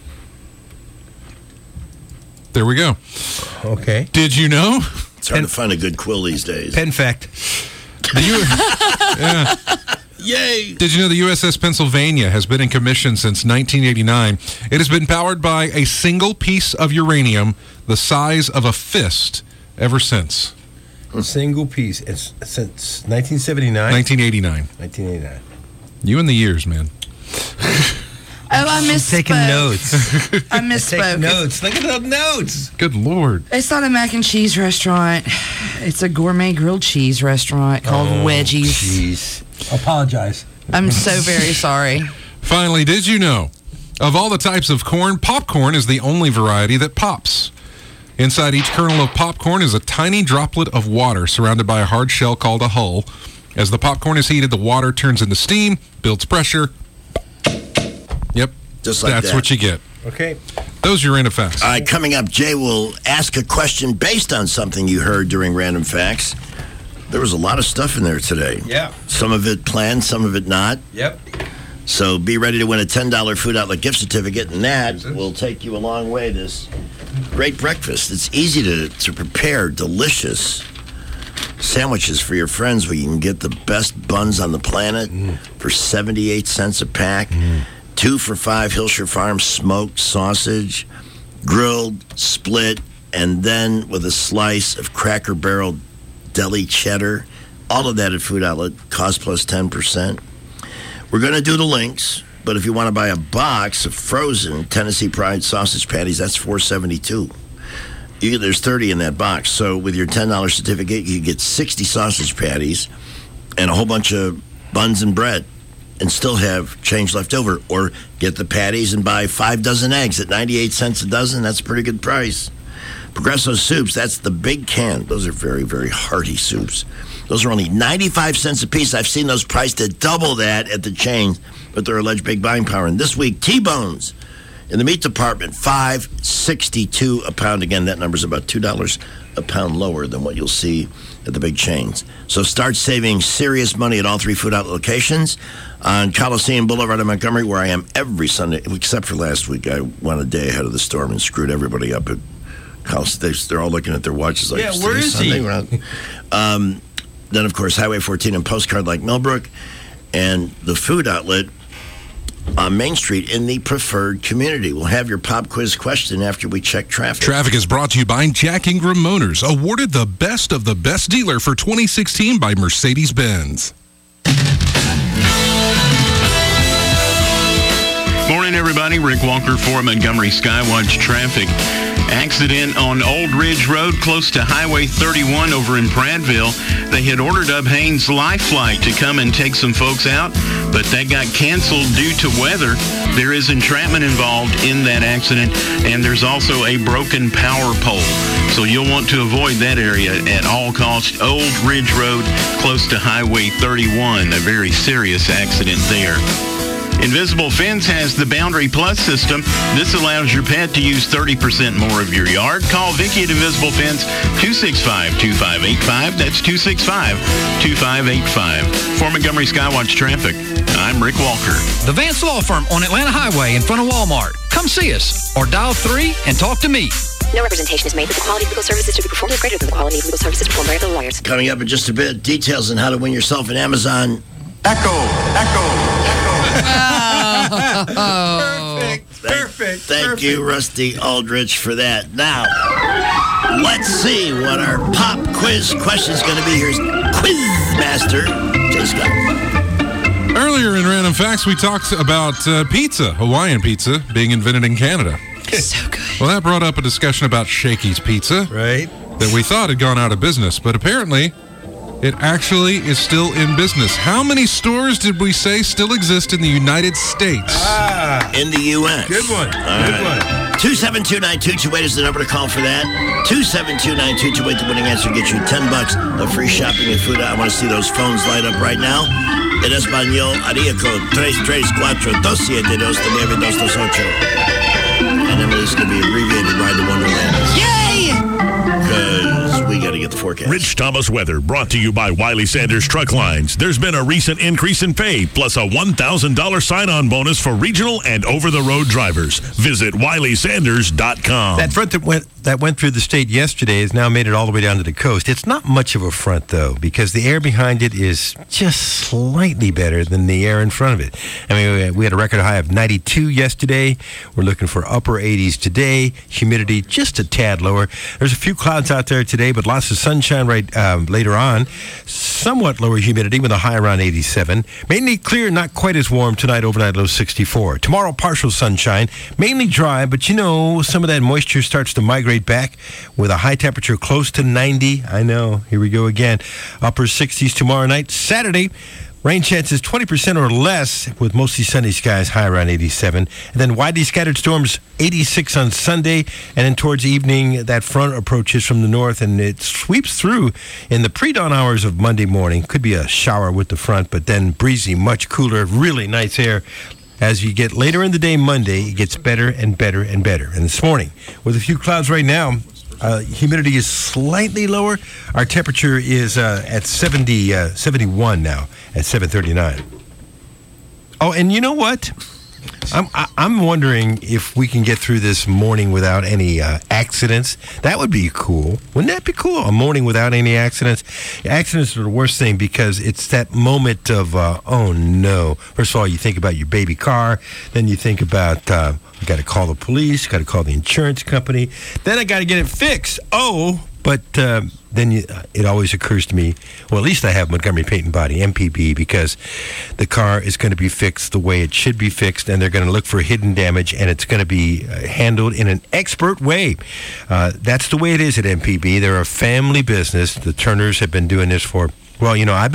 There we go. Okay. Did you know? It's hard to find a good quill these days. Pen fact. The U- yeah. Yay! Did you know the U S S Pennsylvania has been in commission since nineteen eighty-nine? It has been powered by a single piece of uranium the size of a fist ever since. A single piece. It's since nineteen seventy-nine? nineteen eighty-nine. nineteen eighty-nine. You and the years, man. Oh, I misspoke. Taking notes. I Take misspoke. notes. Look at those notes. Good Lord. It's not a mac and cheese restaurant. It's a gourmet grilled cheese restaurant called Oh, Wedgies. Jeez. Apologize. I'm so very sorry. Finally, did you know, of all the types of corn, popcorn is the only variety that pops. Inside each kernel of popcorn is a tiny droplet of water surrounded by a hard shell called a hull. As the popcorn is heated, the water turns into steam, builds pressure. Yep. Just like That's that. what you get. Okay. Those are your random facts. All right, coming up, Jay will ask a question based on something you heard during Random Facts. There was a lot of stuff in there today. Yeah. Some of it planned, some of it not. Yep. So be ready to win a ten dollars Food Outlet gift certificate, and that will take you a long way. This great breakfast. It's easy to, to prepare delicious sandwiches for your friends where you can get the best buns on the planet mm. for seventy-eight cents a pack. Mm. Two for five Hillshire Farm smoked sausage, grilled, split, and then with a slice of Cracker Barrel deli cheddar. All of that at Food Outlet, cost plus ten percent. We're going to do the links, but if you want to buy a box of frozen Tennessee Pride sausage patties, that's four seventy-two. You, there's thirty in that box. So with your ten dollars certificate, you get sixty sausage patties and a whole bunch of buns and bread. and still have change left over. Or get the patties and buy five dozen eggs at ninety-eight cents a dozen. That's a pretty good price. Progresso soups, that's the big can. Those are very, very hearty soups. Those are only ninety-five cents a piece. I've seen those priced at double that at the chains, but they're alleged big buying power. And this week, T-bones in the meat department, five sixty-two a pound. Again, that number's about two dollars a pound lower than what you'll see at the big chains. So start saving serious money at all three Food Outlet locations on Coliseum Boulevard in Montgomery, where I am every Sunday, except for last week. I went a day ahead of the storm and screwed everybody up at Coliseum. They're all looking at their watches like, yeah, where is he? Um, then, of course, Highway fourteen and Postcard like Millbrook, and the Food Outlet on Main Street in the preferred community. We'll have your pop quiz question after we check traffic. Traffic is brought to you by Jack Ingram Motors, awarded the best of the best dealer for twenty sixteen by Mercedes-Benz. Morning, everybody. Rick Walker for Montgomery Skywatch Traffic. Accident on Old Ridge Road close to Highway thirty-one over in Prattville. They had ordered up Haynes Life Flight to come and take some folks out, but that got canceled due to weather. There is entrapment involved in that accident, and there's also a broken power pole. So you'll want to avoid that area at all costs. Old Ridge Road close to Highway thirty-one, a very serious accident there. Invisible Fence has the Boundary Plus system. This allows your pet to use thirty percent more of your yard. Call Vicky at Invisible Fence, two six five, two five eight five. That's two six five, two five eight five. For Montgomery Skywatch Traffic, I'm Rick Walker. The Vance Law Firm on Atlanta Highway in front of Walmart. Come see us or dial three and talk to me. No representation is made that the quality of legal services to be performed is greater than the quality of legal services performed by other lawyers. Coming up in just a bit, details on how to win yourself an Amazon Echo, Echo. Oh. Perfect. Thank, perfect. Thank perfect. you, Rusty Aldrich, for that. Now, let's see what our pop quiz question is going to be. Here's Quizmaster Jay Scott. Earlier in Random Facts, we talked about uh, pizza, Hawaiian pizza, being invented in Canada. So good. Well, that brought up a discussion about Shakey's Pizza. Right. That we thought had gone out of business, but apparently it actually is still in business. How many stores did we say still exist in the United States? Ah, in the U S Good one. All Good right. one. two seven two nine two two eight is the number to call for that. two seven two nine two two eight, the winning answer gets you ten bucks of free shopping and food. I want to see those phones light up right now. En español, haría con tres tres cuatro dos siete dos nueve dos dos ocho. And then this is going to be abbreviated Ride to Wonderland. Yay! Because we got to get the forecast. Rich Thomas weather brought to you by Wiley Sanders Truck Lines. There's been a recent increase in pay, plus a one thousand dollars sign-on bonus for regional and over-the-road drivers. Visit Wiley Sanders dot com. That front that went that went through the state yesterday has now made it all the way down to the coast. It's not much of a front, though, because the air behind it is just slightly better than the air in front of it. I mean, we had a record high of ninety-two yesterday. We're looking for upper eighties today. Humidity just a tad lower. There's a few clouds out there today, but lots of sunshine right um, later on. Somewhat lower humidity with a high around eighty-seven. Mainly clear, not quite as warm tonight. Overnight low sixty-four. Tomorrow, partial sunshine. Mainly dry, but you know, some of that moisture starts to migrate back with a high temperature close to ninety. I know. Here we go again. Upper sixties tomorrow night. Saturday, rain chances twenty percent or less with mostly sunny skies, high around eighty-seven. And then widely scattered storms, eighty-six on Sunday. And then towards evening, that front approaches from the north and it sweeps through in the pre-dawn hours of Monday morning. Could be a shower with the front, but then breezy, much cooler, really nice air. As you get later in the day Monday, it gets better and better and better. And this morning, with a few clouds right now, uh, humidity is slightly lower. Our temperature is uh, at seventy, uh, seventy-one now at seven thirty-nine. Oh, and you know what? I'm I- I'm wondering if we can get through this morning without any uh, accidents. That would be cool. Wouldn't that be cool? A morning without any accidents. Accidents are the worst thing because it's that moment of, uh, oh, no. First of all, you think about your baby car. Then you think about, uh, I got to call the police, got to call the insurance company. Then I got to get it fixed. Oh, but uh, then you, it always occurs to me, well, at least I have Montgomery Paint and Body, M P B, because the car is going to be fixed the way it should be fixed, and they're going to look for hidden damage, and it's going to be uh, handled in an expert way. Uh, that's the way it is at M P B. They're a family business. The Turners have been doing this for, well, you know, I've been a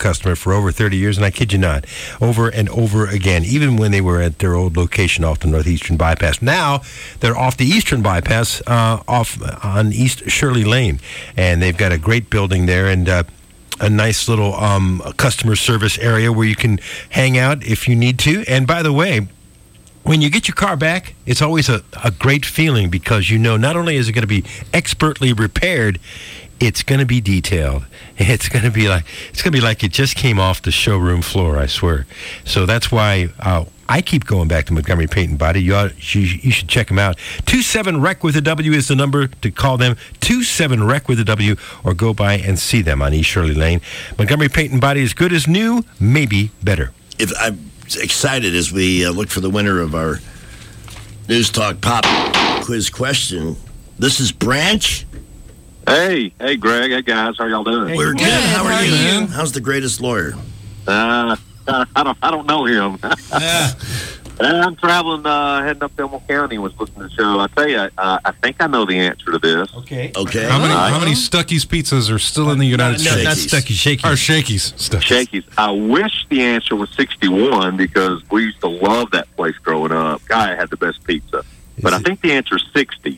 customer for over thirty years, and I kid you not, over and over again, even when they were at their old location off the Northeastern Bypass. Now, they're off the Eastern Bypass, uh, off on East Shirley Lane, and they've got a great building there, and uh, a nice little um, customer service area where you can hang out if you need to. And by the way, when you get your car back, it's always a, a great feeling because you know not only is it going to be expertly repaired, it's going to be detailed. It's going to be like it's going to be like it just came off the showroom floor, I swear. So that's why uh, I keep going back to Montgomery Paint and Body. You, ought, you, you should check them out. two seven R E C with a W is the number to call them. two seven R E C with a W, or go by and see them on East Shirley Lane. Montgomery Paint and Body is good as new, maybe better. If I'm excited as we uh, look for the winner of our News Talk Pop Quiz question. This is Branch. Hey, hey, Greg. Hey, guys. How y'all doing? Hey, We're good. good. How, How are you? Man? How's the greatest lawyer? Uh, I don't. I don't know him. Yeah. I'm traveling, uh, heading up to Elmo County. Was listening to the show. I tell you, uh, I think I know the answer to this. Okay. Okay. How many? How many Stuckey's pizzas are still in the United no, States? Not Stuckey's, Shakey's. Or Shakey's. Stuckey's. Shakey's. I wish the answer was sixty-one because we used to love that place growing up. Guy had the best pizza. Is but it? I think the answer is sixty.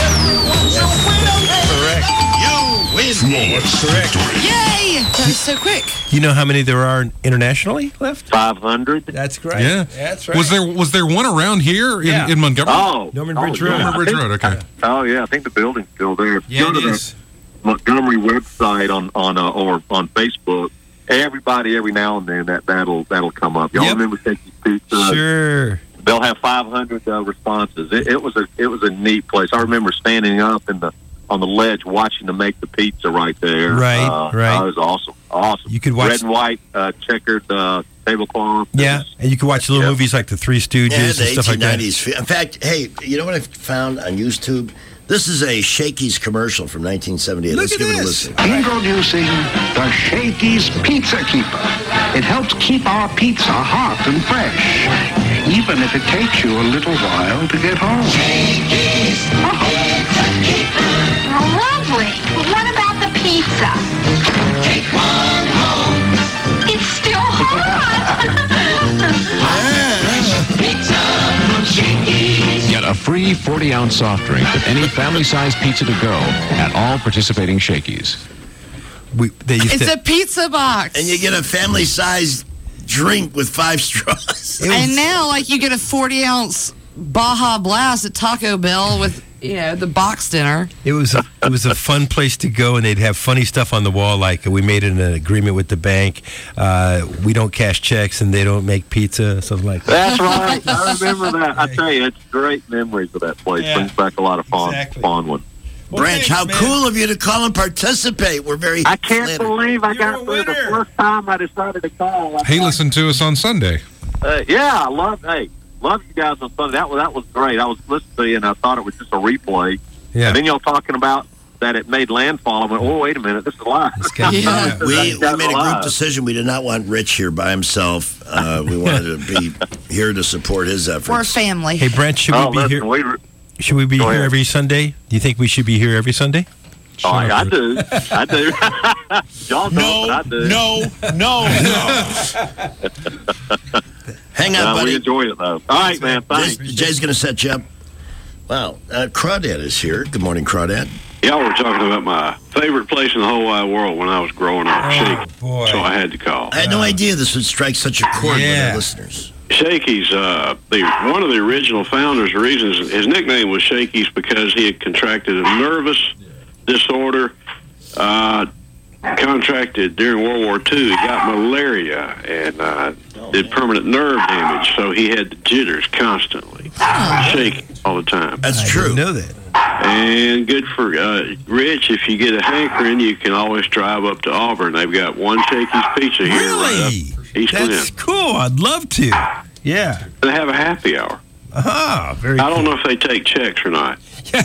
Correct. You win. Flawless Correct. Yay! That was so quick. You know how many there are internationally left? Five hundred. That's correct. Yeah, that's right. Was there was there one around here in, yeah. in Montgomery? Oh, Norman Bridge oh, Road. Norman Bridge think, Road. Okay. Oh yeah, I think the building's still there. Yeah, Go it to is. the Montgomery website on on uh, or on Facebook. Everybody, every now and then that that'll that'll come up. Y'all Yep. remember Shakey's Pizza? Sure. They'll have five hundred uh, responses. It, it was a it was a neat place. I remember standing up in the on the ledge watching them make the pizza right there. Right, uh, right. Uh, it was awesome, awesome. You could watch red and white uh, checkered uh, tablecloth. Yeah, and you can watch little yeah. movies like the Three Stooges Yeah, and the stuff like eighteen that. nineties. In fact, hey, you know what I found on YouTube? This is a Shakey's commercial from nineteen seventy-eight. Look Let's at give it a this. listen. Introducing the Shakey's Pizza Keeper. It helps keep our pizza hot and fresh, even if it takes you a little while to get home. Shakey's Pizza Keeper. Oh, lovely. But what about the pizza? Take one home. It's still hot. Pizza from Shakey's. Get a free forty-ounce soft drink with any family-sized pizza to go at all participating Shakey's. We, they used It's to, a pizza box. And you get a family-sized drink with five straws. And now, like, you get a forty ounce Baja Blast at Taco Bell with, you know, the box dinner. It was a, it was a fun place to go, and they'd have funny stuff on the wall, like we made an agreement with the bank. Uh, we don't cash checks, and they don't make pizza, something like that. That's right. I remember that. I tell you, it's great memories of that place. Yeah. Brings back a lot of fond, Exactly. fond ones. Branch, how cool of you to call and participate. We're very I can't flattered. believe I got through the first time I decided to call. I He thought- listened to us on Sunday. Uh, yeah, I love. Hey, love you guys on Sunday. That was that was great. I was listening to you, and I thought it was just a replay. Yeah. And then y'all talking about that it made landfall. I went, oh, wait a minute, this is live. Yeah. We, we made a group decision. We did not want Rich here by himself. Uh, we wanted to be here to support his efforts. We're a family. Hey, Brent, should Oh, we be listen, here? we re- Should we be Go here ahead. every Sunday? Do you think we should be here every Sunday? Oh, I, I do. I do. Y'all don't, but I do. No, no, Hang on, Uh, buddy. we enjoy it, though. All right, man. Thanks. Jay's, Jay's going to set you up. Wow. Uh, Crawdad is here. Good morning, Crawdad. Y'all were talking about my favorite place in the whole wide world when I was growing up, Shakey's. boy. So I had to call. I had no idea this would strike such a chord Yeah. with our listeners. Shakey's, uh, the, one of the original founders, the reasons his nickname was Shakey's because he had contracted a nervous disorder, uh, contracted during World War Two. He got malaria and uh, did permanent nerve damage, so he had the jitters constantly, shaking all the time. That's I true. didn't know that. And good for uh, Rich, if you get a hankering, you can always drive up to Auburn. They've got one Shakey's Pizza here. Really? Right up East That's Lynn. cool. I'd love to. Yeah. They have a happy hour. Ah, very I don't cool. know if they take checks or not.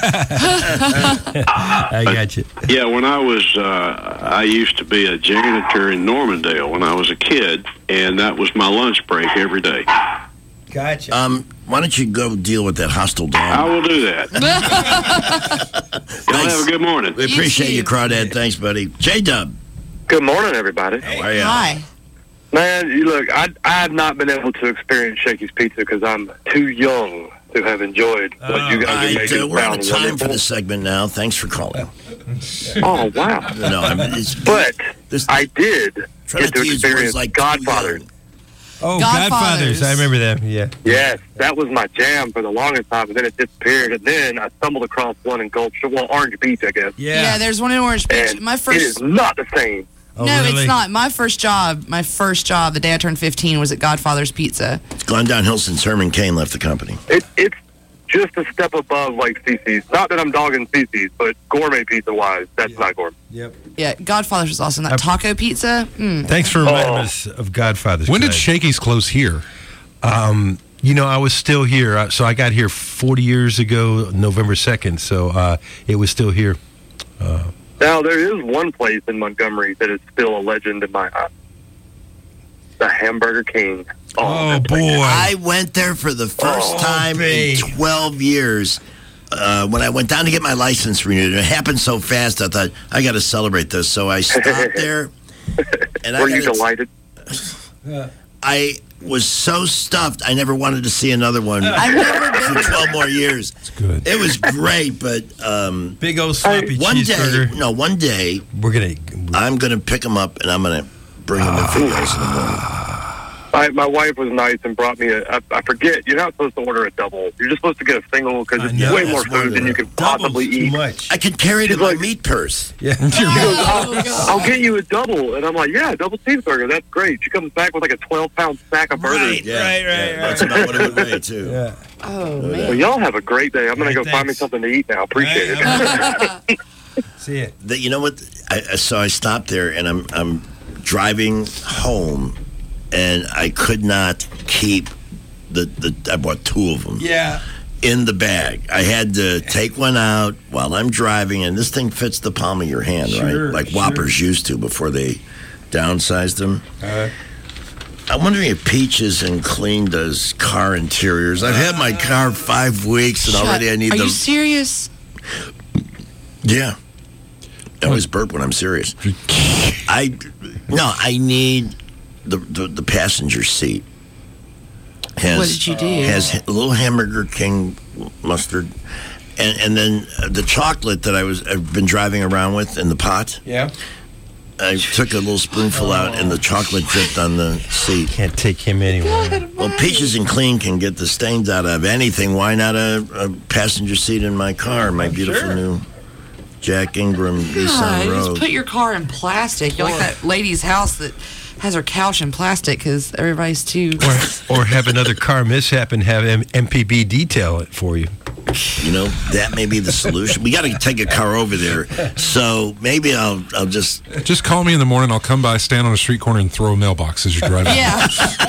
I got you. Yeah, when I was, uh, I used to be a janitor in Normandale when I was a kid, and that was my lunch break every day. Gotcha. Um, why don't you go deal with that hostile dog? I will do that. Y'all have a good morning. We appreciate you, Crawdad. Thanks, buddy. J-Dub. Good morning, everybody. How are you? Hi. Man, you look, I I have not been able to experience Shakey's Pizza because I'm too young to have enjoyed what you guys All are right, making. uh, we're out of sound time for wonderful. this segment now. Thanks for calling. Oh, wow. No, I mean, it's, But this, I did try get not to to use experience words like Godfather. Oh, Godfathers. Godfathers. I remember them. Yeah. Yes, that was my jam for the longest time, and then it disappeared. And then I stumbled across one in Gulf Shore, well, Orange Beach, I guess. Yeah, there's one in Orange Beach. And My it first. is not the same. Oh, no, really? it's not. My first job, my first job, the day I turned fifteen, was at Godfather's Pizza. It's gone downhill since Herman Cain left the company. It, it's just a step above, like, C C's. Not that I'm dogging C C's, but gourmet pizza-wise, that's not gourmet. Yep. Yeah, Godfather's was awesome. That taco pizza. Mm. Thanks for reminding Oh. us of Godfathers. When did guys. Shakey's close here? Um, you know, I was still here. Uh, So I got here forty years ago, November second. So uh, it was still here. Uh, Now, there is one place in Montgomery that is still a legend in my eyes. The Hamburger King. oh, boy. I went there for the first Oh, time babe. in twelve years. Uh, when I went down to get my license renewed, it happened so fast. I thought I got to celebrate this, so I stopped there. And Were I you gotta- delighted? I was so stuffed. I never wanted to see another one I've never been for twelve more years. It's good. It was great, but um, Big old sloppy one cheeseburger. day, no, one day We're gonna. I'm gonna pick them up and I'm gonna bring them in for you guys in the morning. I, my wife was nice and brought me a, I, I forget, you're not supposed to order a double. You're just supposed to get a single because I it's know, way that's more more food than than you a can Double's possibly too eat. much. I could carry it in She's my like- meat purse. Yeah. She goes, Oh, I'll, God. I'll get you a double. And I'm like, yeah, double cheeseburger. That's great. She comes back with like a twelve-pound sack of burgers. Right, Yeah, right, yeah, right, That's right. about what it would weigh too. Yeah. Oh, Well, man. y'all have a great day. I'm going Hey, to go find me thanks. something to eat now. Appreciate Right, it. See it. That you know what? I, I- so I stopped there and I'm I'm driving home, and I could not keep the the. I bought two of them. Yeah. In the bag. I had to take one out while I'm driving, and this thing fits the palm of your hand, Sure, right? Like sure. Whoppers used to before they downsized them. Uh, I'm wondering if Peaches and Clean does car interiors. I've had my car five weeks, and Shut- already I need Are the. you serious? Yeah. I always burp when I'm serious. I no, I need the the, the passenger seat. Has, What did you do? Has a little Hamburger King mustard, and and then uh, the chocolate that I was I've been driving around with in the pot. yeah. I took a little spoonful out, and the chocolate dripped on the seat. Can't take him anywhere. Well, Peaches and Clean can get the stains out of anything. Why not a, a passenger seat in my car? My beautiful Sure. new Jack Ingram Nissan God, Rogue. just put your car in plastic. You're like that lady's house that has her couch in plastic because everybody's too. Or, or have another car mishap and have M- MPB detail it for you. You know, that may be the solution. We got to take a car over there. So maybe I'll I'll just Just call me in the morning. I'll come by, stand on a street corner, and throw a mailbox as you're driving. Yeah.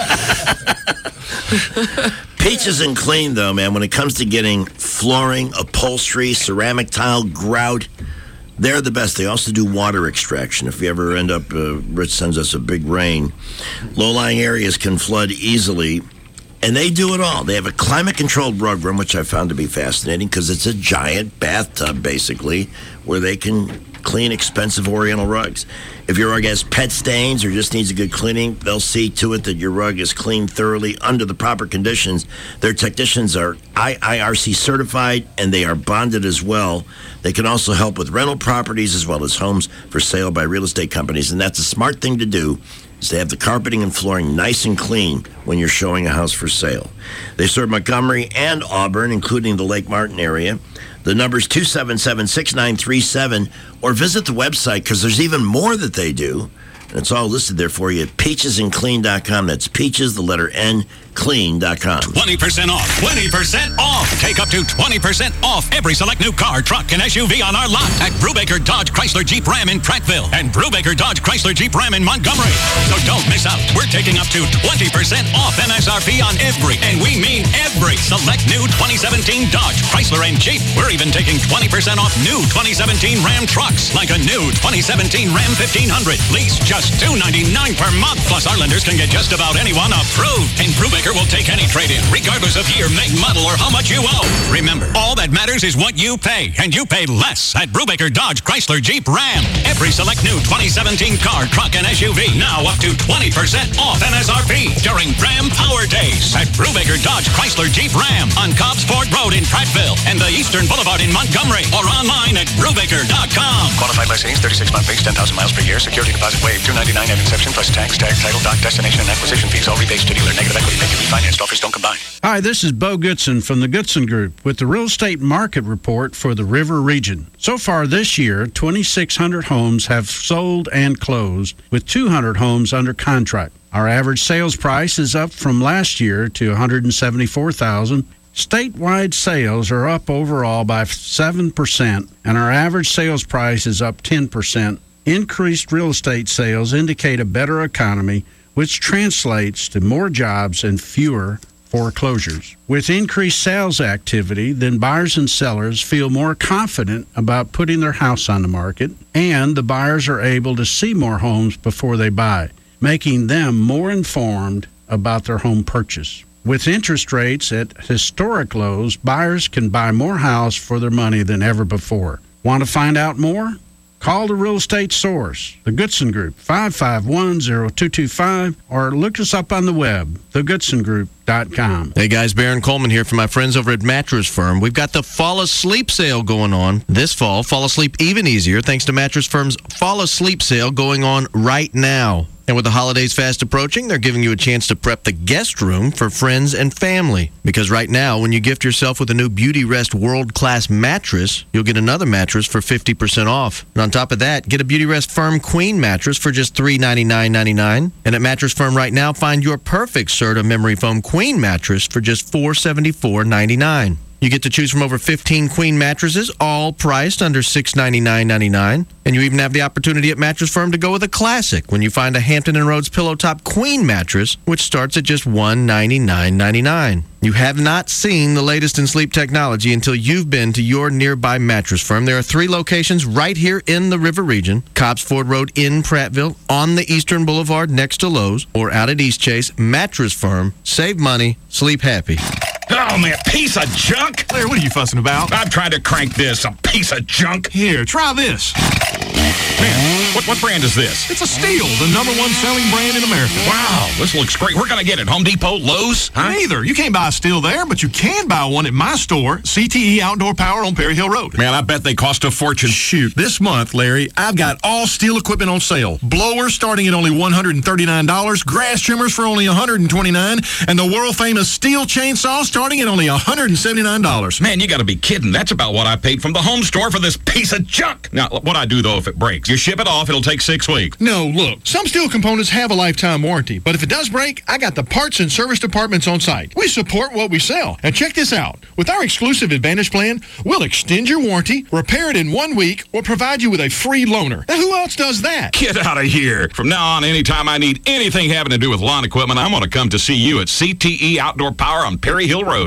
Peaches and Clean, though, man, when it comes to getting flooring, upholstery, ceramic tile, grout, they're the best. They also do water extraction. If you ever end up, uh, Rich sends us a big rain, low-lying areas can flood easily, and they do it all. They have a climate-controlled rug room, which I found to be fascinating because it's a giant bathtub, basically, where they can clean expensive Oriental rugs. If your rug has pet stains or just needs a good cleaning, they'll see to it that your rug is cleaned thoroughly under the proper conditions. Their technicians are I I R C certified, and they are bonded as well. They can also help with rental properties as well as homes for sale by real estate companies, and that's a smart thing to do, is to have the carpeting and flooring nice and clean when you're showing a house for sale. They serve Montgomery and Auburn, including the Lake Martin area. The number is two seven seven, six nine three seven, or visit the website because there's even more that they do. And it's all listed there for you at peaches and clean dot com. That's peaches, the letter N, clean dot com. twenty percent off. twenty percent off. Take up to twenty percent off every select new car, truck, and S U V on our lot at Brubaker Dodge Chrysler Jeep Ram in Prattville and Brubaker Dodge Chrysler Jeep Ram in Montgomery. So don't miss out. We're taking up to twenty percent off M S R P on every, and we mean every, select new twenty seventeen Dodge, Chrysler, and Jeep. We're even taking twenty percent off new twenty seventeen Ram trucks, like a new twenty seventeen Ram fifteen hundred. Lease just just two ninety-nine per month. Plus, our lenders can get just about anyone approved. And Brubaker will take any trade-in, regardless of year, make, model, or how much you owe. Remember, all that matters is what you pay, and you pay less at Brubaker Dodge Chrysler Jeep Ram. Every select new twenty seventeen car, truck, and S U V now up to twenty percent off M S R P during Ram Power Days at Brubaker Dodge Chrysler Jeep Ram on Cobbs Ford Road in Prattville and the Eastern Boulevard in Montgomery, or online at brubaker dot com. Qualified lessees, thirty-six month lease, ten thousand miles per year. Security deposit waived, two ninety-nine at inception plus tax, tag, title, dock, destination, and acquisition fees. All rebates to dealer. Negative equity may be refinanced. Offers don't combine. Hi, this is Bo Goodson from the Goodson Group with the Real Estate Market Report for the River Region. So far this year, twenty-six hundred homes have sold and closed, with two hundred homes under contract. Our average sales price is up from last year to one hundred seventy-four thousand dollars. Statewide sales are up overall by seven percent, and our average sales price is up ten percent. Increased real estate sales indicate a better economy, which translates to more jobs and fewer foreclosures. With increased sales activity, then buyers and sellers feel more confident about putting their house on the market, and the buyers are able to see more homes before they buy, making them more informed about their home purchase. With interest rates at historic lows, buyers can buy more house for their money than ever before. Want to find out more? Call the Real Estate Source, the Goodson Group, five five one, zero two two five, or look us up on the web, the goodson group dot com. Hey guys, Baron Coleman here for my friends over at Mattress Firm. We've got the Fall Asleep sale going on this fall. Fall asleep even easier thanks to Mattress Firm's Fall Asleep sale going on right now. And with the holidays fast approaching, they're giving you a chance to prep the guest room for friends and family. Because right now, when you gift yourself with a new Beauty Rest world-class mattress, you'll get another mattress for fifty percent off. And on top of that, get a Beauty Rest Firm Queen mattress for just three ninety-nine ninety-nine. And at Mattress Firm right now, find your perfect Serta Memory Foam Queen mattress for just four seventy-four ninety-nine. You get to choose from over fifteen queen mattresses, all priced under six ninety-nine ninety-nine. And you even have the opportunity at Mattress Firm to go with a classic when you find a Hampton and Rhodes Pillow Top queen mattress, which starts at just one ninety-nine ninety-nine. You have not seen the latest in sleep technology until you've been to your nearby Mattress Firm. There are three locations right here in the River Region: Cobbs Ford Road in Prattville, on the Eastern Boulevard next to Lowe's, or out at East Chase. Mattress Firm. Save money, sleep happy. Oh, man, piece of junk. Claire, what are you fussing about? I'm trying to crank this, a piece of junk. Here, try this. Man, what, what brand is this? It's a Steel, the number one selling brand in America. Wow, this looks great. Where can I get it? Home Depot, Lowe's? Huh? Neither. You can't buy a Steel there, but you can buy one at my store, C T E Outdoor Power on Perry Hill Road. Man, I bet they cost a fortune. Shoot. This month, Larry, I've got all Steel equipment on sale. Blowers starting at only one hundred thirty-nine dollars, grass trimmers for only one hundred twenty-nine dollars, and the world-famous Steel chainsaw starting at only one hundred seventy-nine dollars. Man, you got to be kidding. That's about what I paid from the home store for this piece of junk. Now, what I do, though, if it breaks, you ship it off, it'll take six weeks. No, look, some Steel components have a lifetime warranty, but if it does break, I got the parts and service departments on site. We support what we sell. And check this out. With our exclusive Advantage plan, we'll extend your warranty, repair it in one week, or provide you with a free loaner. Now, who else does that? Get out of here. From now on, anytime I need anything having to do with lawn equipment, I'm going to come to see you at C T E Outdoor Power on Perry Hill Road.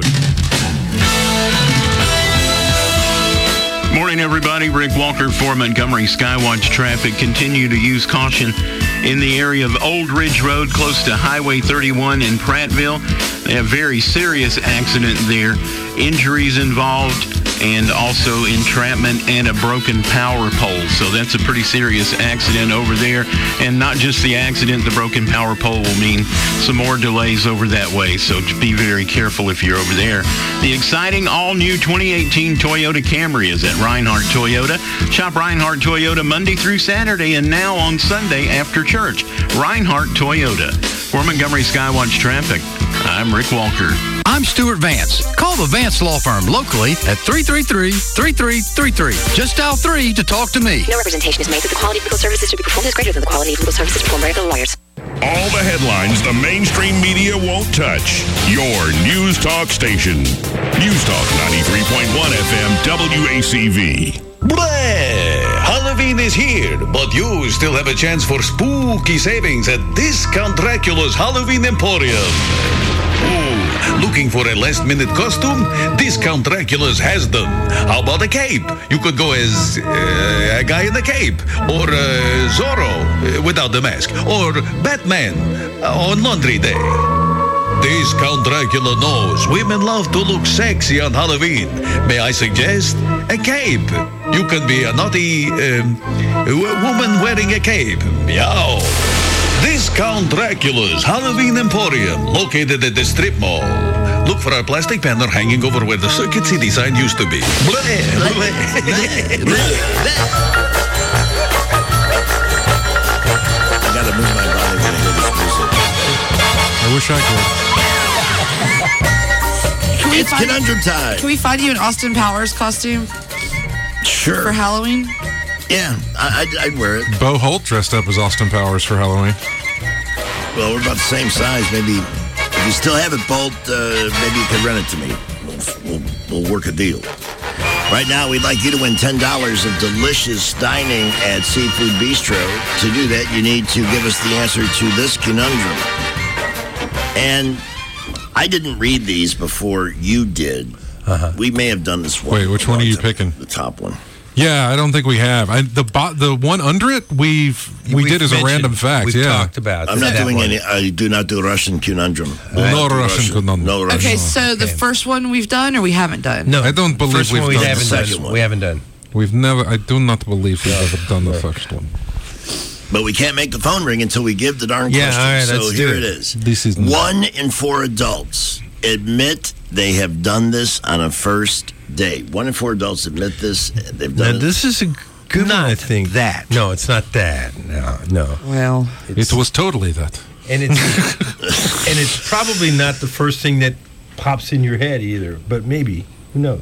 Morning, everybody. Rick Walker for Montgomery Skywatch Traffic. Continue to use caution in the area of Old Ridge Road, close to Highway thirty-one in Prattville. They have a very serious accident there. Injuries involved, and also entrapment and a broken power pole. So that's a pretty serious accident over there. And not just the accident, the broken power pole will mean some more delays over that way. So be very careful if you're over there. The exciting all-new twenty eighteen Toyota Camry is at Reinhardt Toyota. Shop Reinhardt Toyota Monday through Saturday and now on Sunday after church. Reinhardt Toyota. For Montgomery Skywatch Traffic, I'm Rick Walker. I'm Stuart Vance. Call the Vance Law Firm locally at three three three, three three three three. Just dial three to talk to me. No representation is made that the quality of legal services to be performed is greater than the quality of legal services performed by other lawyers. All the headlines the mainstream media won't touch. Your News Talk station. News Talk ninety-three point one F M W A C V. Bleh! Halloween is here, but you still have a chance for spooky savings at Discount Dracula's Halloween Emporium. Oh, looking for a last-minute costume? Discount Dracula's has them. How about a cape? You could go as uh, a guy in a cape, or uh, Zorro uh, without the mask, or Batman uh, on Laundry Day. Discount Dracula knows women love to look sexy on Halloween. May I suggest a cape? You can be a naughty um, w- woman wearing a cape. Meow. Discount Dracula's Halloween Emporium, located at the Strip Mall. Look for our plastic banner hanging over where the Circuit City sign used to be. Bleh, bleh, bleh, bleh. I gotta move my body when I hear this music. I wish I could. Can we It's find- conundrum time. Can we find you an Austin Powers costume Sure. for Halloween? Yeah, I, I'd, I'd wear it. Bo Holt dressed up as Austin Powers for Halloween. Well, we're about the same size. Maybe if you still have it, Bolt, uh, maybe you could rent it to me. We'll, we'll, we'll work a deal. Right now, we'd like you to win ten dollars of delicious dining at Seafood Bistro. To do that, you need to give us the answer to this conundrum. And I didn't read these before you did. Uh-huh. We may have done this one. Wait, which one are you picking? The top one. Yeah, I don't think we have. I, the bo- the one under it, we've we We've did as a mentioned- random fact. we've yeah, talked about I'm not that doing one. any. I do not do Russian conundrum. No I don't do Russian conundrum. No Russian. Okay, so the first one we've done or we haven't done? No, I don't believe first we've one we done the haven't second done. one. We haven't done. we've never. I do not believe we've ever done the first one. But we can't make the phone ring until we give the darn Yeah, question. all right, so let's do here it. it is. This is One in four adults admit they have done this on a first date. One in four adults admit this. They've Now, done it. this is a good one, I think. That. No, it's not that. No, no. Well, It was totally that. And it's and it's probably not the first thing that pops in your head either, but maybe. Who knows?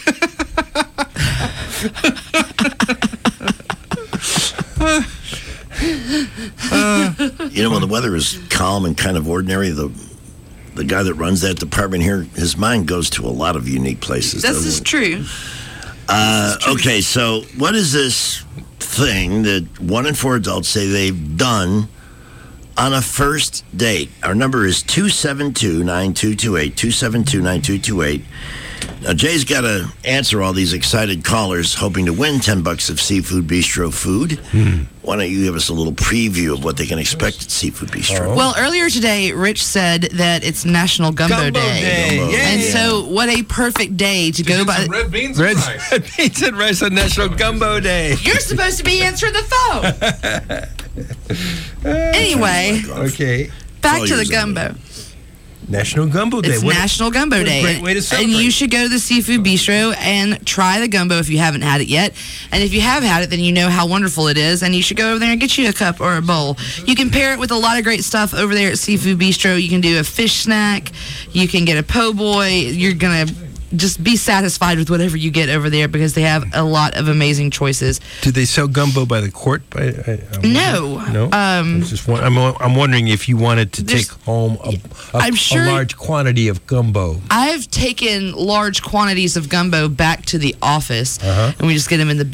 You know, when the weather is calm and kind of ordinary, the the guy that runs that department here, his mind goes to a lot of unique places. this doesn't is it? true. Uh, okay, so what is this thing that one in four adults say they've done on a first date? Our number is two seven two, nine two two eight, two seven two, nine two two eight. Now, Jay's got to answer all these excited callers hoping to win ten bucks of Seafood Bistro food. Hmm. Why don't you give us a little preview of what they can expect at Seafood Bistro? Well, earlier today, Rich said that it's National Gumbo, Gumbo Day. Day, Gumbo. yay. And so, what a perfect day to go by. red beans Red beans and rice on National Gumbo Day. You're supposed to be answering the phone. Anyway, Okay. back all to the yours, Emily. gumbo. National Gumbo Day. It's What- National Gumbo what a Day. great way to and celebrate. you should go to the Seafood Bistro and try the gumbo if you haven't had it yet. And if you have had it, then you know how wonderful it is. And you should go over there and get you a cup or a bowl. You can pair it with a lot of great stuff over there at Seafood Bistro. You can do a fish snack. You can get a po' boy. You're going to just be satisfied with whatever you get over there because they have a lot of amazing choices. Do they sell gumbo by the quart? By, I, I'm No. No. Um, It's just one, I'm, I'm wondering if you wanted to There's- take home a, a, I'm sure- a large quantity of gumbo. I've taken large quantities of gumbo back to the office, Uh-huh. and we just get them in the